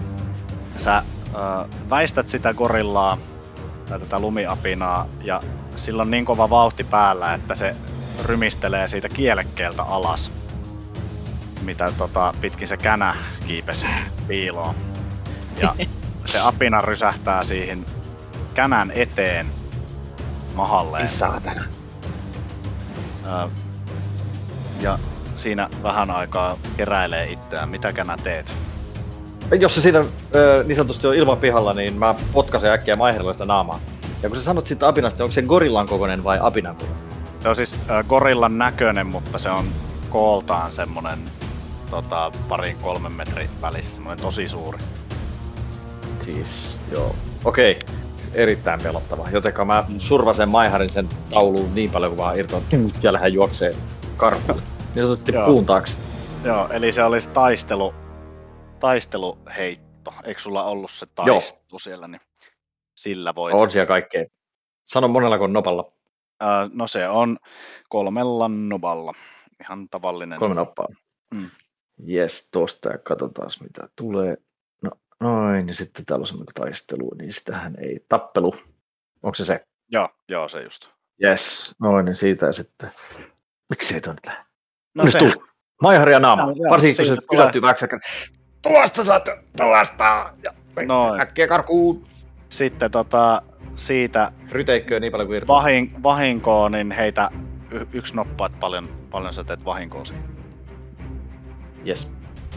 sä ö, väistät sitä gorillaa tai tätä lumiapinaa, ja sillä on niin kova vauhti päällä, että se rymistelee siitä kielekkeeltä alas, mitä tota, pitkin se känä kiipesi piiloon. Ja se apina rysähtää siihen känän eteen mahalleen. Saatana. Ää, ja siinä vähän aikaa keräilee itseään. Mitä känä teet? Jos se siinä ö, niin sanotusti on ilman pihalla, niin mä potkasen äkkiä Maiherilla sitä naamaa. Ja kun sä sanot siitä apinasta, onko se gorillan kokoinen vai apinan kokoinen? Se on siis ää, gorillan näköinen, mutta se on kooltaan semmonen tota, parin kolmen metrin välissä, semmonen tosi suuri. Siis, joo. Okei. Erittäin pelottava. Jotenka mä survasen Maiharin sen tauluun niin paljon kuin vaan irtoan. Ja lähden juokseen karkuun. Niin sanotusti Joo. puun taakse. Joo, eli se olisi taistelu, taisteluheitto. Eikö sulla ollut se taistelu siellä, niin sillä voit. On siellä kaikkea. Sano monella kuin nopalla. Ää, no se on kolmella nuballa. Ihan tavallinen. Kolme nappaa. Mm. Jes, tosta ja katsotaan mitä tulee. No noin, ja sitten täällä on semmoinen taistelu, niin sitähän ei. Tappelu. Onko se se? Joo, joo, se just. Jes, noin, niin siitä ja sitten. Miksi ei tuon nyt lähde? No Nyt se, tuu. Maihari ja naama. Joo, joo, Varsinkin kun se siitä pysähtyy vähäksi. Tuosta saat, tuosta! Ja Noin. äkkiä karkuun. sitten tota, siitä Ryteikköä niin paljon kuin irtoaa. vahin, vahinkoa, niin heitä y- yksi noppa, että paljon, paljon sä teet vahinkoa siihen. Jes.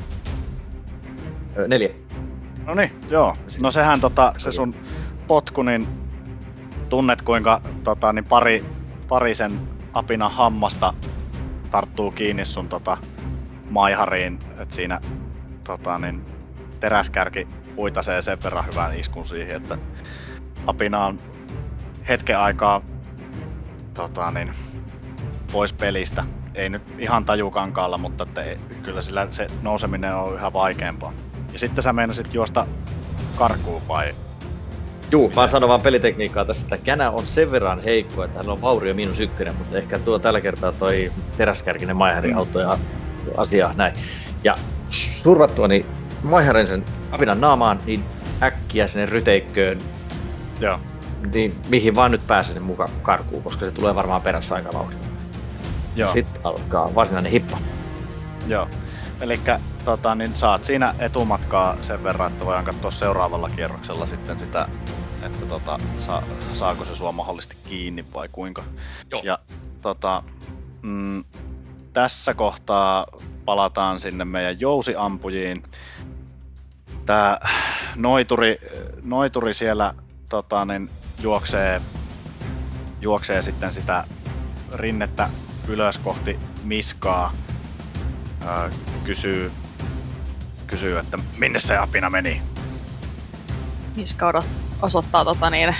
Ö, neljä. No niin, joo. No sehän tota, se sun potku, niin tunnet kuinka tota, niin pari, pari sen apinan hammasta tarttuu kiinni sun tota, maihariin, että siinä tota, niin, teräskärki huitasee sen verran hyvän iskun siihen, että apina on hetken aikaa tota, niin, pois pelistä. Ei nyt ihan tajukankaalla, mutta että ei, kyllä sillä se nouseminen on yhä vaikeampaa. Ja sitten sä meinasit juosta karkuun vai? Juu, mä sanon vaan pelitekniikkaa tässä, että känä on sen verran heikko, että hän on vaurio miinus ykkönen, mutta ehkä tuo tällä kertaa toi teräskärkinen Maihari auttoi ja asiaa näin. Ja survattuani Maiharin sen apinan naamaan, niin äkkiä sinne ryteikköön, Joo. niin mihin vaan nyt pääsen mukaan karkuun, koska se tulee varmaan perässä aika vauhdilla. Joo. Sitten alkaa varsinainen hippa. Joo. Elikkä tota, niin saat siinä etumatkaa sen verran, että voidaan katsoa seuraavalla kierroksella sitten sitä, että tota, saa, saako se sua mahdollisesti kiinni vai kuinka. Joo. Ja tota, mm, tässä kohtaa palataan sinne meidän jousiampujiin. Tää noituri, noituri siellä tota, niin, juoksee, juoksee sitten sitä rinnettä ylös kohti Miskaa. Ää, kysyy, kysyy, että minne se apina meni? Miska odot- osoittaa tota niin,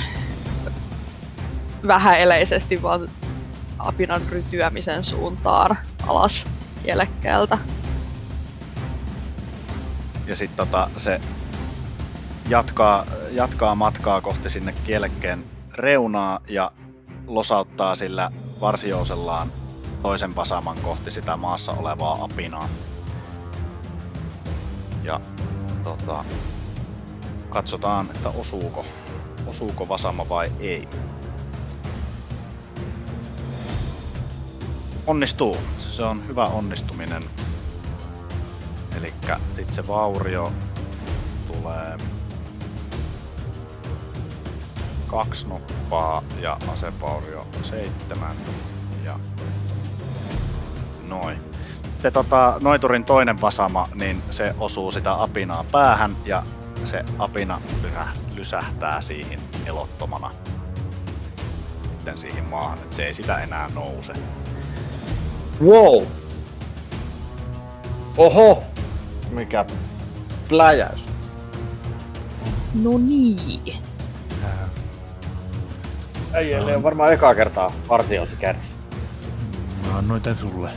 vähäeleisesti vaan apinan rytyämisen suuntaan alas kielekkeeltä. Ja sitten tota, se jatkaa, jatkaa matkaa kohti sinne kielekkeen reunaa ja losauttaa sillä varsijousellaan toisen vasaman kohti sitä maassa olevaa apinaa. Ja tota, katsotaan, että osuuko, osuuko vasama vai ei. Onnistuu. Se on hyvä onnistuminen. Elikkä sit se vaurio tulee kaksi noppaa ja asevaurio seitsemän ja noin. Se tota, noiturin toinen vasama, niin se osuu sitä apinaa päähän ja se apina lysähtää siihen elottomana sitten siihen maahan, että se ei sitä enää nouse. Wow! Oho! Mikä pläjäys. No niin. Ää, Äijälle on varmaan ekaa kertaa varsijoutsi kärsi. Mä annoin tän sulle.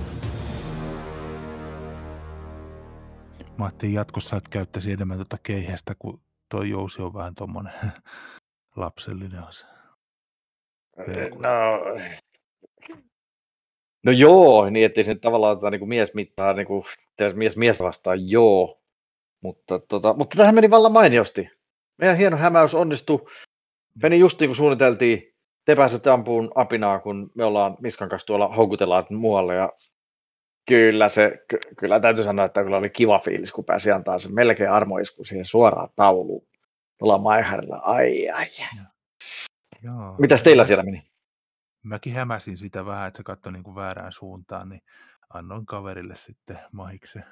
Mä ajattelin jatkossa, että käyttäisi enemmän tuota keihästä, kun toi jousi on vähän tommonen lapsellinen on se. No, no joo, niin ettei se nyt tavallaan tota, niin mies mittaa, niin kuin, mies mies vastaan, joo. Mutta, tota, mutta tähän meni vallan mainiosti. Meidän hieno hämäys onnistui. Meni justiin kun suunniteltiin. te pääsette ampuun apinaa, kun me ollaan Miskan kanssa tuolla houkutellaan muualle. Ja kyllä, se, ky- kyllä täytyy sanoa, että kyllä oli kiva fiilis, kun pääsi antaa se melkein armoisku siihen suoraan tauluun. Tuolla Maihärillä. Ai, ai, ai. Joo, Mitäs mä, teillä mä, siellä meni? mäkin hämäsin sitä vähän, että se katsoi niin kuin väärään suuntaan, niin annoin kaverille sitten mahiksen.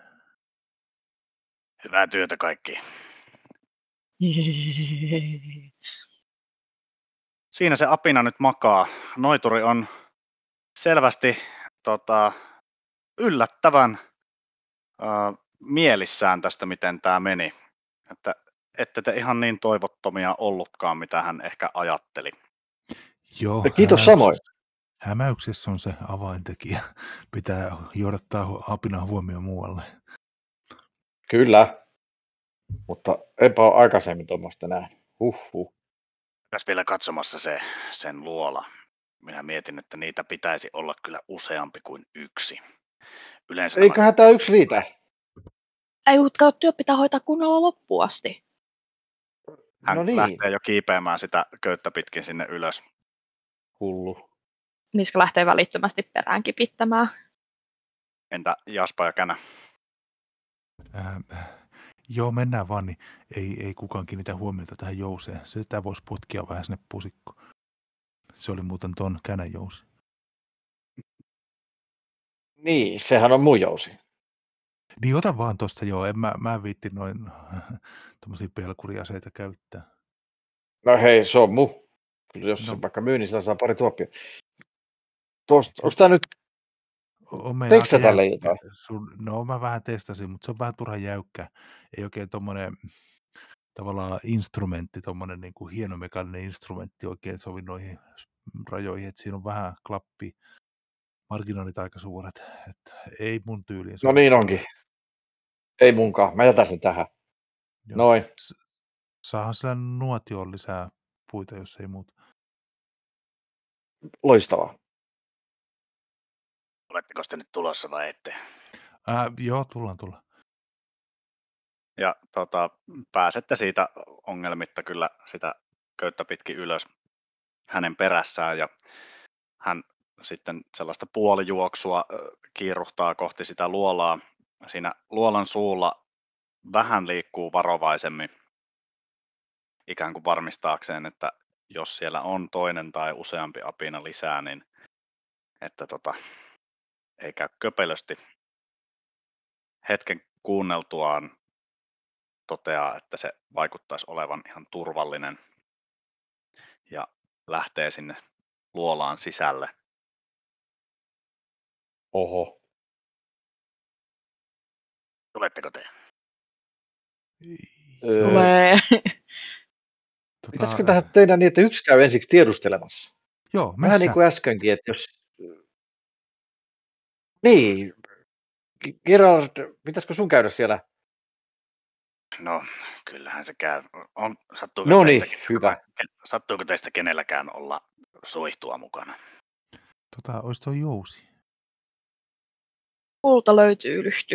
Hyvää työtä kaikki. Siinä se apina nyt makaa. Noituri on selvästi tota, yllättävän äh, mielissään tästä, miten tämä meni. Että ette te ihan niin toivottomia ollutkaan, mitä hän ehkä ajatteli. Joo, Ja kiitos samoin. hämäyksessä, hämäyksessä on se avaintekijä. Pitää johdattaa hu- apinan huomioon muualle. Kyllä, mutta enpä ole aikaisemmin tuommoista nähnyt. Huhhuh. Käs vielä katsomassa se, sen luola. Minä mietin, että niitä pitäisi olla kyllä useampi kuin yksi. Yleensä nämä- Eiköhän tämä yksi riitä. Ei, mutta työ pitää hoitaa kunnolla loppuun asti. hän No niin, lähtee jo kiipeämään sitä köyttä pitkin sinne ylös. hullu. Miska lähtee välittömästi perään kipittämään. Entä Jaspa ja Känä? Äh, joo, mennään vaan, niin ei, ei kukaan kiinnitä huomiota tähän jouseen. Sitä voisi potkia vähän sinne pusikko. Se oli muuten ton Känän jousi. Niin, sehän on mun jousi. Niin ota vaan tosta joo, en mä, mä viitti noin tommosia pelkuriaseita käyttää. No hei, se on mu. Kyllä jos No. se vaikka myy, niin sillä saa pari tuoppia. Tuosta, onko tämä nyt, On meillä teikö sä aika tälle jäykkä. jotain? Sun, no mä vähän testasin, mutta se on vähän turhan jäykkä. Ei oikein tommonen tavallaan instrumentti, tommonen niin kuin hieno mekaaninen instrumentti oikein sovi noihin rajoihin, että siinä on vähän klappi, marginaalit aika suuret, että ei mun tyyliin No sovi. niin onkin. Ei munkaan, mä jätän sen tähän. Joo. Noin, S- Saahan sillä nuotioon lisää puita, jos ei muuta. loistavaa. Oletteko te nyt tulossa vai ette? Ää, joo, tullaan tullaan. Ja tota, pääsette siitä ongelmitta kyllä sitä köyttä pitkin ylös hänen perässään ja hän sitten sellaista puolijuoksua ö, kiiruhtaa kohti sitä luolaa. Siinä luolan suulla vähän liikkuu varovaisemmin ikään kuin varmistaakseen, että jos siellä on toinen tai useampi apina lisää, niin että tota, ei käy köpelösti. Hetken kuunneltuaan toteaa, että se vaikuttaisi olevan ihan turvallinen ja lähtee sinne luolaan sisälle. Oho. Tuletteko te? Öö, Tulee. Tota, pitäisikö tähän tehdä niin, että yksi käy ensiksi tiedustelemassa? Joo, Vähän messä. niin kuin äskenkin, että jos... Niin, G- Gerard, pitäisikö sun käydä siellä? No, kyllähän se käy. On, sattuuko, No teistä, niin, hyvä. sattuuko teistä kenelläkään olla soihtua mukana? Tota, ois toi jousi. Multa löytyy lyhty.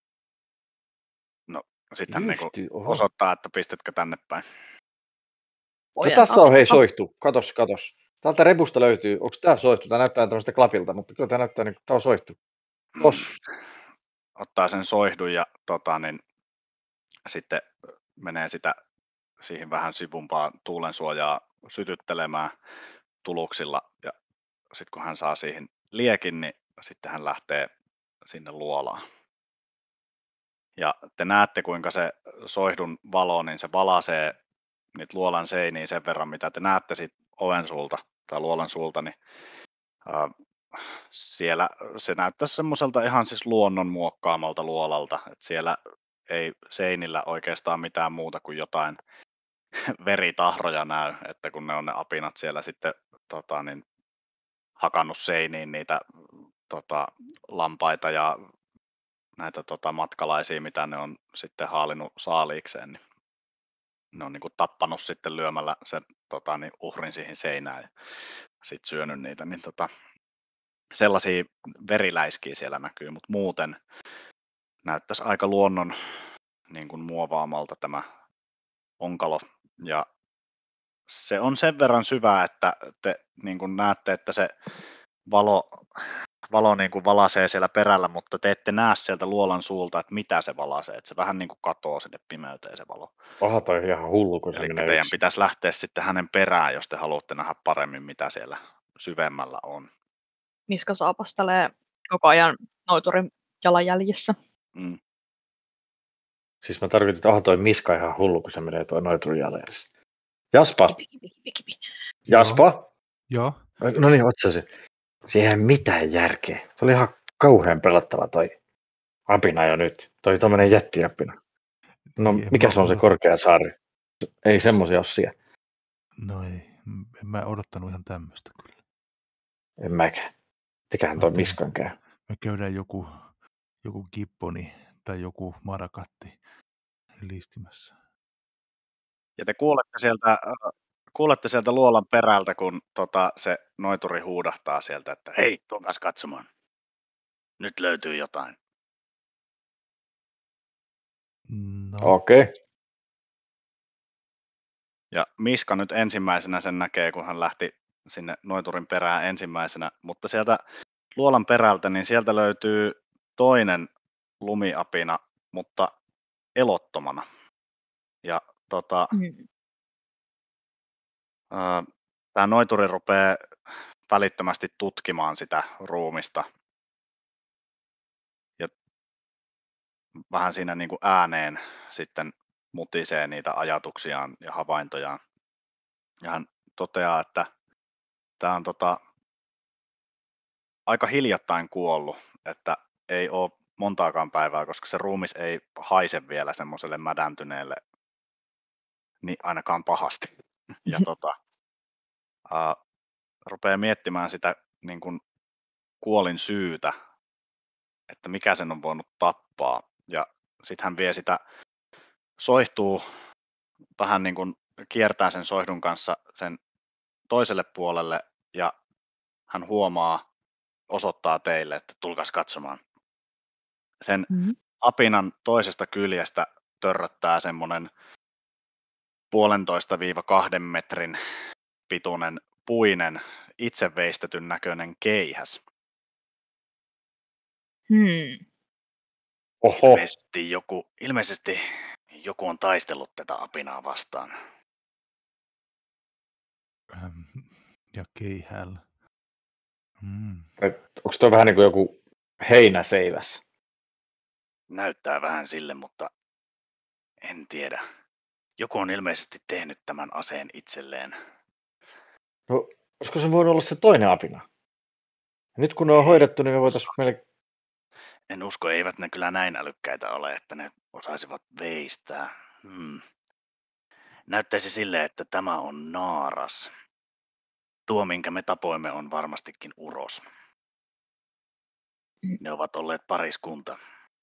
Sitten hän niinku Lyhty, oho. osoittaa, että pistetkö tänne päin. No Pojan tässä on hei autto. soihtu. Katos, katos. Täältä repusta löytyy. Onko tää soihtu? Tää näyttää tämmöistä klapilta, mutta kyllä tää näyttää niin kuin tää on soihtu. Tos. Ottaa sen soihdun ja tota, niin, sitten menee sitä siihen vähän sivumpaan tuulensuojaa sytyttelemään tuluksilla. Ja sitten kun hän saa siihen liekin, niin sitten hän lähtee sinne luolaan. Ja te näette, kuinka se soihdun valo, niin se valaisee niitä luolan seiniä sen verran, mitä te näette siitä oven suulta tai luolan suulta, niin ää, siellä se näyttää semmoiselta ihan siis luonnon muokkaamalta luolalta, että siellä ei seinillä oikeastaan mitään muuta kuin jotain veritahroja näy, että kun ne on ne apinat siellä sitten tota, niin, hakannut seiniin niitä tota, lampaita ja näitä tota, matkalaisia, mitä ne on sitten haalinut saaliikseen, niin ne on niin kuin tappanut sitten lyömällä sen tota, niin uhrin siihen seinään ja sitten syönyt niitä, niin tota, sellaisia veriläiskiä siellä näkyy, mutta muuten näyttäisi aika luonnon niin kuin muovaamalta tämä onkalo ja se on sen verran syvää, että te niin kuin näette, että se valo, valo niin kuin valaisee siellä perällä, mutta te ette näe sieltä luolan suulta, että mitä se valaisee, että se vähän niin kuin katoo sinne pimeyteen se valo. Oha, toi ihan hullu, kun se Eli menee teidän yksin. pitäisi lähteä sitten hänen perään, jos te haluatte nähdä paremmin, mitä siellä syvemmällä on. Miska saapastelee koko ajan noiturin jalanjäljissä. Mm. Siis mä tarkoitin, että oha, toi Miska ihan hullu, kun se menee toi noiturin jäljestä. Jaspa! Kipi, kipi, kipi, kipi. Jaspa! Joo. No niin, otsasi. Siihen ei mitään järkeä. Se oli ihan kauhean pelottava toi apina jo nyt. Toi tommonen jättiapina. No Niin, en mikä mä se on se odot- korkea saari? Ei semmosia ole siellä. No ei, en mä odottanut ihan tämmöistä kyllä. En mäkään. Mikähän toi Ajattelin, Miskan käy. me käydään joku, joku gibboni tai joku marakatti listimässä. Ja te kuulette sieltä, äh, kuulette sieltä luolan perältä, kun tota, se noituri huudahtaa sieltä, että hei, tulkaas katsomaan. Nyt löytyy jotain. No, Okei. Okay. Ja Miska nyt ensimmäisenä sen näkee, kun hän lähti sinne noiturin perään ensimmäisenä. Mutta sieltä luolan perältä, niin sieltä löytyy toinen lumiapina, mutta elottomana. Ja tota, Mm. tämä noituri rupeaa välittömästi tutkimaan sitä ruumista. Ja vähän siinä niin kuin ääneen sitten mutisee niitä ajatuksiaan ja havaintojaan. Ja hän toteaa, että tämä on tota, aika hiljattain kuollut, että ei ole montaakaan päivää, koska se ruumis ei haise vielä semmoiselle mädäntyneelle niin ainakaan pahasti. Ja tota, ää, rupeaa miettimään sitä niin kuin kuolin syytä, että mikä sen on voinut tappaa. Ja sitten hän vie sitä, soihtuu vähän niin kuin kiertää sen soihdun kanssa sen toiselle puolelle ja hän huomaa, osoittaa teille, että tulkaas katsomaan. Sen Mm. apinan toisesta kyljestä törröttää semmoinen puolentoista viiva kahden metrin pituinen puinen itse veistetyn näköinen keihäs. Hmm. Oho. Ilmeisesti joku, ilmeisesti joku on taistellut tätä apinaa vastaan. ähm, ja keihällä. Mm. Onko toi vähän niin kuin joku heinäseiväs? Näyttää vähän sille, mutta en tiedä. Joku on ilmeisesti tehnyt tämän aseen itselleen. No, olisiko se voinut olla se toinen apina? Nyt kun ne on Ei hoidettu, niin me usko. voitaisiin meille... En usko, eivät ne kyllä näin älykkäitä ole, että ne osaisivat veistää. Hmm. Näyttäisi sille, että tämä on naaras. Tuo, minkä me tapoimme, on varmastikin uros. Ne ovat olleet pariskunta.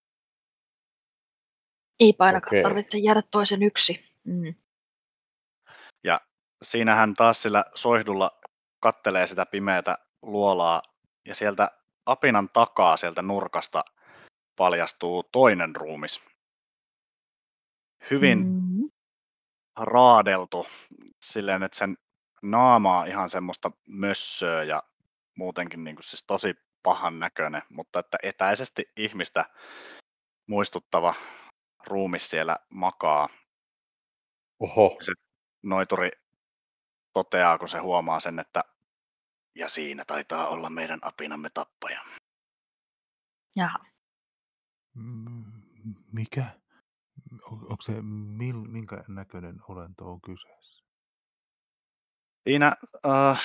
Ei ainakaan Okei. tarvitse jäädä toisen yksi. Mm. Ja siinä hän taas sillä soihdulla kattelee sitä pimeätä luolaa, ja sieltä apinan takaa, sieltä nurkasta, paljastuu toinen ruumis. Hyvin Mm. raadeltu, silleen, että sen naama on ihan semmoista mössöä ja muutenkin niin kuin siis tosi pahan näköinen, mutta että etäisesti ihmistä muistuttava ruumis siellä makaa. Oho. Ja se noituri toteaa, kun se huomaa sen, että ja siinä taitaa olla meidän apinamme tappaja. Jaha. Mm, Mikä? On- Onko se, mil, minkä näköinen olento on kyseessä? Siinä äh,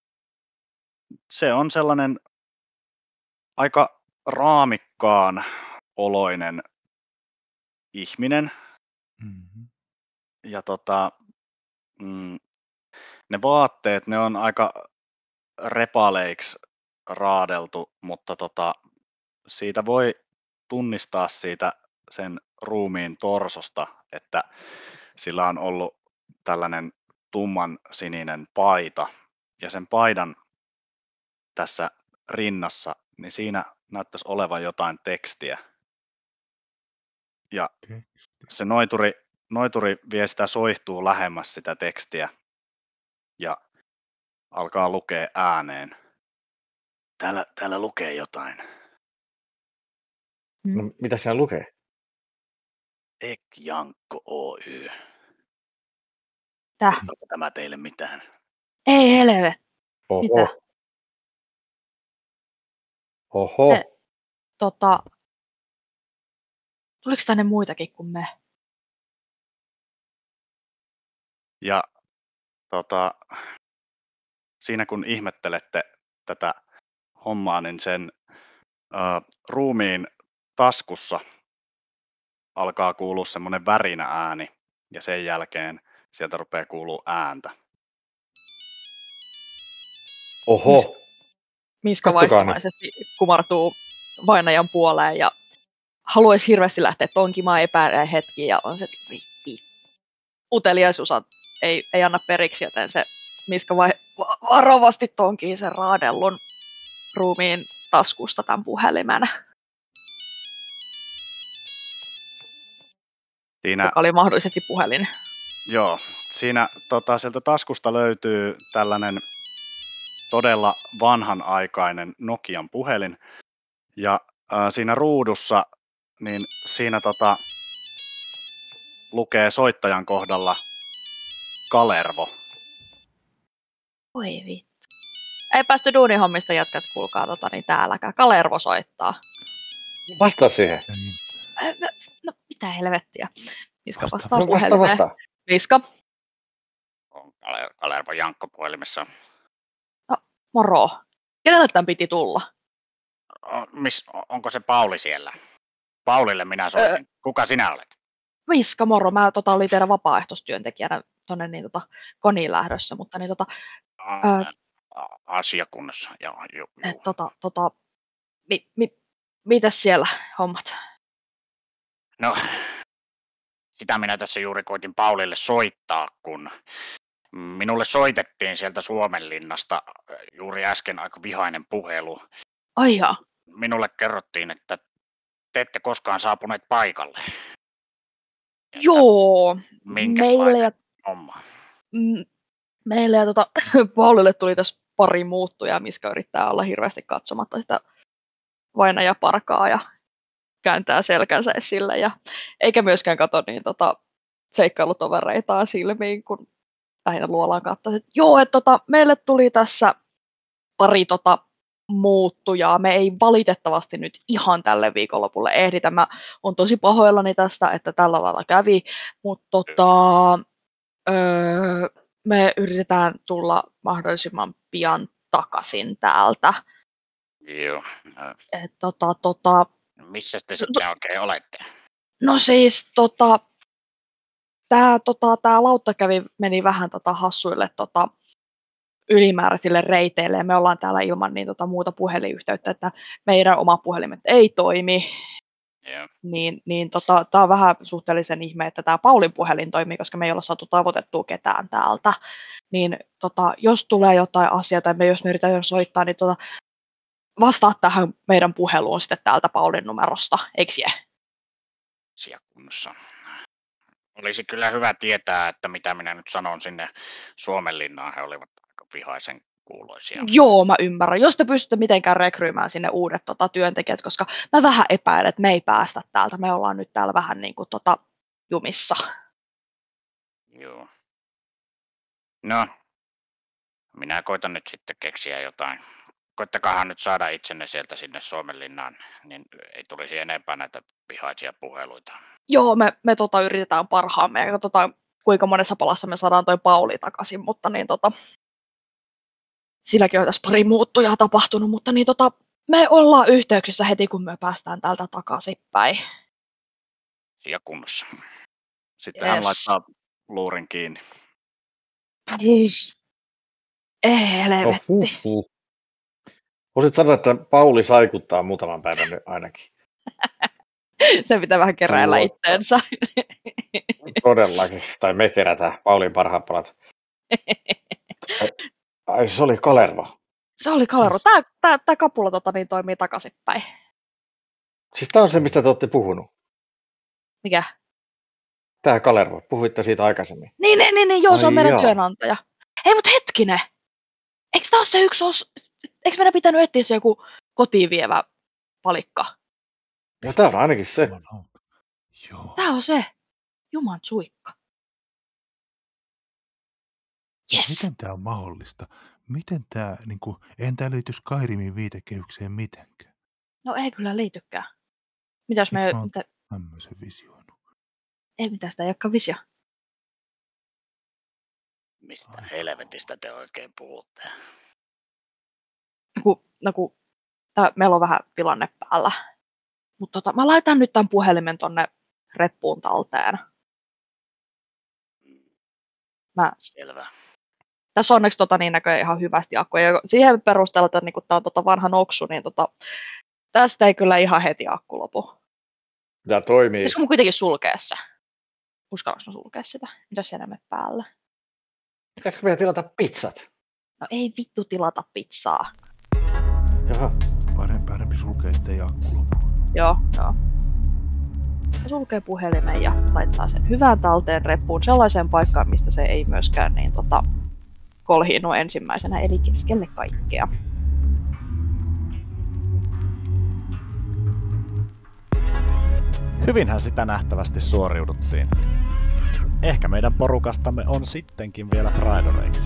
se on sellainen aika raamikkaan oloinen ihminen. Mm-hmm. Ja tota, mm, ne vaatteet, ne on aika repaleiksi raadeltu, mutta tota, siitä voi tunnistaa siitä sen ruumiin torsosta, että sillä on ollut tällainen tumman sininen paita. Ja sen paidan tässä rinnassa, niin siinä näyttäisi olevan jotain tekstiä. Ja Okay. se noituri, noituri vie sitä soihtuu lähemmäs sitä tekstiä. Ja alkaa lukea ääneen. Täällä, täällä lukee jotain. No, mitä siellä lukee? Ek Jankko Oy. Täh? Onko tämä teille mitään? Ei helvet. Oho. Mitä? Oho. Ne- Tota, tuliko tänne muitakin kuin me? Ja tota, siinä kun ihmettelette tätä hommaa, niin sen ö, ruumiin taskussa alkaa kuulua semmoinen värinä ääni ja sen jälkeen sieltä rupeaa kuulua ääntä. Oho. Miska Kattokaa nyt. vaistomaisesti kumartuu vainajan puoleen ja haluaisi hirveästi lähteä tonkimaan epäilee hetki ja on se, että vi- uteliaisuus on- ei, ei anna periksi, joten se Miska vai, va- varovasti tonkii sen raadellun ruumiin taskusta tämän puhelimen, Siinä, joka oli mahdollisesti puhelin. joo, siinä tota, sieltä taskusta löytyy tällainen todella vanhanaikainen Nokian puhelin. Ja äh, siinä ruudussa, niin siinä tota, lukee soittajan kohdalla Kalervo. Oi vittu. Ei päästy duunihommista jätkät, kuulkaa tota, niin täälläkään. Kalervo soittaa. Vastaa siihen. Ja niin, Äh, no, no, mitä helvettiä. Miska Vasta- vastaa No, vasta, puhelimeen. vasta. Miska, On Kaler- Kalervo Jankko puhelimessa. moro. Kenelle tämän piti tulla? O, miss, onko se Pauli siellä? Paulille minä soitin. Kuka sinä olet? Miska, moro. Mä tota, olin teidän vapaaehtoistyöntekijänä tonne niin, tota, koniin lähdössä, mutta niin, tota, Ää, asiakunnassa. Joo, joo, et, joo. tota, tota, mi, mi, mitäs siellä hommat? No, sitä minä tässä juuri koitin Paulille soittaa, kun minulle soitettiin sieltä Suomenlinnasta juuri äsken aika vihainen puhelu. Ai jaa. Minulle kerrottiin, että te ette koskaan saapuneet paikalle. Että Joo, meille minkäslainen ja, homma? mm, meille ja tota, Paulille tuli tässä pari muuttujaa, Miska yrittää olla hirveästi katsomatta sitä vainaja parkaa ja kääntää selkänsä esille. Ja, eikä myöskään katso niin tota, seikkailutovereitaan silmiin, kun lähinnä luolaan katsoa, että joo, että tota, meille tuli tässä pari tota, muuttujaa. Me ei valitettavasti nyt ihan tälle viikonlopulle ehditä. Mä oon tosi pahoillani tästä, että tällä lailla kävi, mutta tota, öö, me yritetään tulla mahdollisimman pian takaisin täältä. Joo. No, Et, tota, tota, missä te sitten oikein olette? no siis, tota, tämä tota, tää lautta kävi, meni vähän tota, hassuille tota, ylimääräisille reiteille ja me ollaan täällä ilman niin, tota, muuta puhelinyhteyttä, että meidän oma puhelimet ei toimi, Joo. niin, niin tota, tämä on vähän suhteellisen ihme, että tämä Paulin puhelin toimii, koska me ei olla saatu tavoitettua ketään täältä, niin tota, jos tulee jotain asiaa tai me, jos me yritetään soittaa, niin tota, vastaa tähän meidän puheluun sitten täältä Paulin numerosta, eikö je? Asiakunnassa. Olisi kyllä hyvä tietää, että mitä minä nyt sanon sinne Suomenlinnaan. He olivat aika vihaisen kuuloisia. Joo, mä ymmärrän. Jos te pystytte mitenkään rekryymään sinne uudet tota, työntekijät, koska mä vähän epäilen, että me ei päästä täältä. Me ollaan nyt täällä vähän niin kuin tota, jumissa. Joo. No, minä koitan nyt sitten keksiä jotain. Koittakaahan nyt saada itsenne sieltä sinne Suomenlinnaan, niin ei tulisi enempää näitä vihaisia puheluita. Joo, me, me tota, yritetään parhaamme ja katsotaan, kuinka monessa palassa me saadaan toi Pauli takaisin, mutta niin tota, silläkin on tässä pari muuttujaa tapahtunut, mutta niin tota, me ollaan yhteyksissä heti, kun me päästään täältä takaisin päin. Ja kunnossa. Sitten hän Yes. laittaa luurin kiinni. Ei, No, helvetti. huh, huh. Voisit sanoa, että Pauli saikuttaa muutaman päivän nyt ainakin. Sen pitää vähän keräillä Luottaa. itteensä. Todellakin. Tai me kerätään Paulin parhaat palat. Ai se oli Kalervo. Se oli Kaleru. Tää, tää, tää kapula tota, niin toimii takaisinpäin. Siis tää on se, mistä te olette puhunut. Mikä? Tää Kalervo. Puhuitte siitä aikaisemmin. Niin, niin, niin, niin joo, se on Ai meidän jaa. työnantaja. Hei, mut hetkinen. Eikö tää ole se yksi os... Eikö meidän pitänyt etsiä se joku kotiin vievä palikka? No tää on ainakin se. Jumalauta. Joo. Tää on se. Juman suikka. Yes. Miten tää on mahdollista? Miten tää, niinku, eihän tää liity Skyrimin viitekehykseen mitenkään? No ei kyllä liitykään. Mitäs me... Miksi mä oon Mitä... tämmöisen visioinut? Ei mitään, sitä ei olekaan visio. Mistä helvetistä te oikein puhutte? Ku, no kun... Tää, meillä on vähän tilanne päällä. Mutta tota, mä laitan nyt tämän puhelimen tonne reppuun talteen. Mä... Selvä. Tässä on onneksi tota, niin näköjään ihan hyvästi akkuja. Ja siihen perusteella, että niin tämä on tota vanha noksu, niin tota, tästä ei kyllä ihan heti akku lopu. Tää toimii. Pitäisikö mun kuitenkin sulkea se? Uskallanko mä sulkea sitä? Mitäs siellä menee päälle? Pitäisikö meidän tilata pizzat? No ei vittu tilata pizzaa. Jaha. Parempi, parempi sulkea, ettei akku lopu. Joo, joo. Mä sulkee puhelimen ja laittaa sen hyvään talteen reppuun sellaiseen paikkaan, mistä se ei myöskään niin, tota, kolhiinu ensimmäisenä, eli keskelle kaikkea. Hyvinhän sitä nähtävästi suoriuduttiin. Ehkä meidän porukastamme on sittenkin vielä praidoreiksi.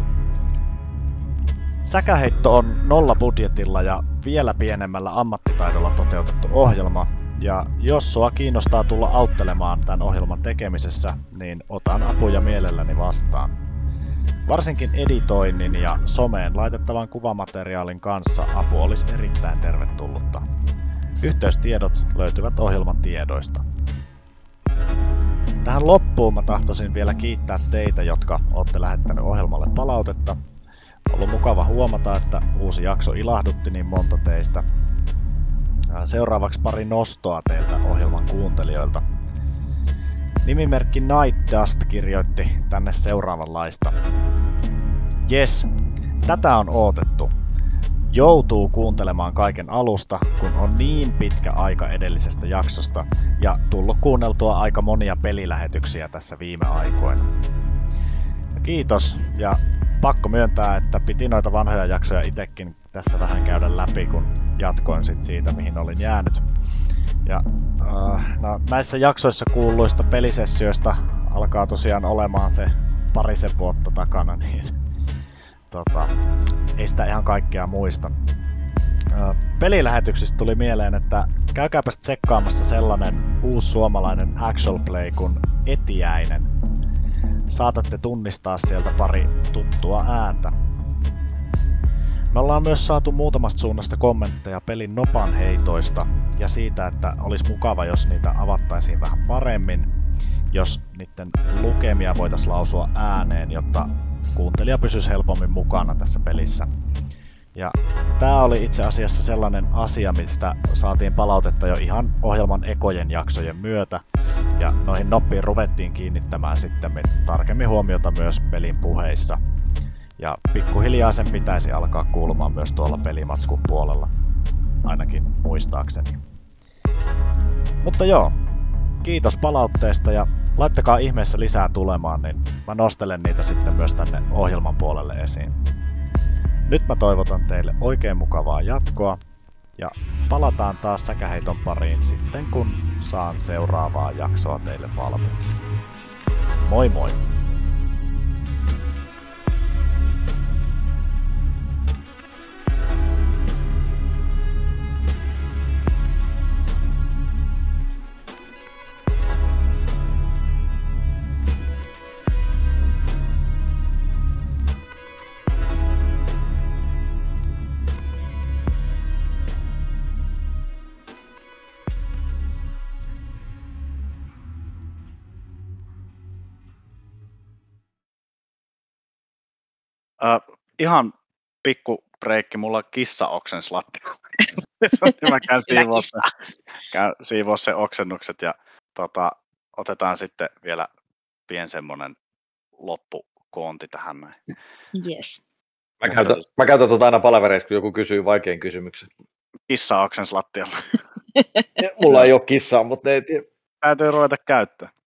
Säkäheitto on nolla budjetilla ja vielä pienemmällä ammattitaidolla toteutettu ohjelma, ja jos sua kiinnostaa tulla auttelemaan tämän ohjelman tekemisessä, niin otan apuja mielelläni vastaan. Varsinkin editoinnin ja someen laitettavan kuvamateriaalin kanssa apu olisi erittäin tervetullutta. Yhteystiedot löytyvät ohjelman tiedoista. Tähän loppuun mä tahtoisin vielä kiittää teitä, jotka olette lähettänyt ohjelmalle palautetta. On ollut mukava huomata, että uusi jakso ilahdutti niin monta teistä. Seuraavaksi pari nostoa teiltä ohjelman kuuntelijoilta. Nimimerkki Night Dust kirjoitti tänne seuraavanlaista. Jes, tätä on odotettu. Joutuu kuuntelemaan kaiken alusta, kun on niin pitkä aika edellisestä jaksosta ja tullut kuunneltua aika monia pelilähetyksiä tässä viime aikoina. Kiitos, ja pakko myöntää, että piti noita vanhoja jaksoja itsekin tässä vähän käydä läpi, kun jatkoin sit siitä, mihin olin jäänyt. Ja äh, no, näissä jaksoissa kuulluista pelisessioista alkaa tosiaan olemaan se parisen vuotta takana, niin tota, ei sitä ihan kaikkea muista. Äh, pelilähetyksistä tuli mieleen, että käykääpäs tsekkaamassa sellainen uusi suomalainen actual play kuin Etiäinen. Saatatte tunnistaa sieltä pari tuttua ääntä. Me ollaan myös saatu muutamasta suunnasta kommentteja pelin nopan heitoista ja siitä, että olisi mukava, jos niitä avattaisiin vähän paremmin, jos niiden lukemia voitaisiin lausua ääneen, jotta kuuntelija pysyisi helpommin mukana tässä pelissä. Ja tää oli itse asiassa sellainen asia, mistä saatiin palautetta jo ihan ohjelman ekojen jaksojen myötä, ja noihin noppiin ruvettiin kiinnittämään sitten tarkemmin huomiota myös pelin puheissa. Ja pikkuhiljaa sen pitäisi alkaa kuulumaan myös tuolla pelimatskun puolella, ainakin muistaakseni. Mutta joo, kiitos palautteesta ja laittakaa ihmeessä lisää tulemaan, niin mä nostelen niitä sitten myös tänne ohjelman puolelle esiin. Nyt mä toivotan teille oikein mukavaa jatkoa ja palataan taas säkäheiton pariin sitten, kun saan seuraavaa jaksoa teille valmiiksi. Moi moi! Uh, ihan pikku breikki, mulla on kissa oksens lattialla. Mä käyn siivoo se, käyn siivoo se oksennukset ja tota, otetaan sitten vielä pien semmonen loppukoonti tähän näin. Yes. Mä käytän, siis... mä käytän tuota aina palavereissa, kun joku kysyy vaikean kysymyksen. Kissa oksens lattialla. Mulla ei ole kissaa, mutta ne ei tiedä. Täytyy ruveta käyttää.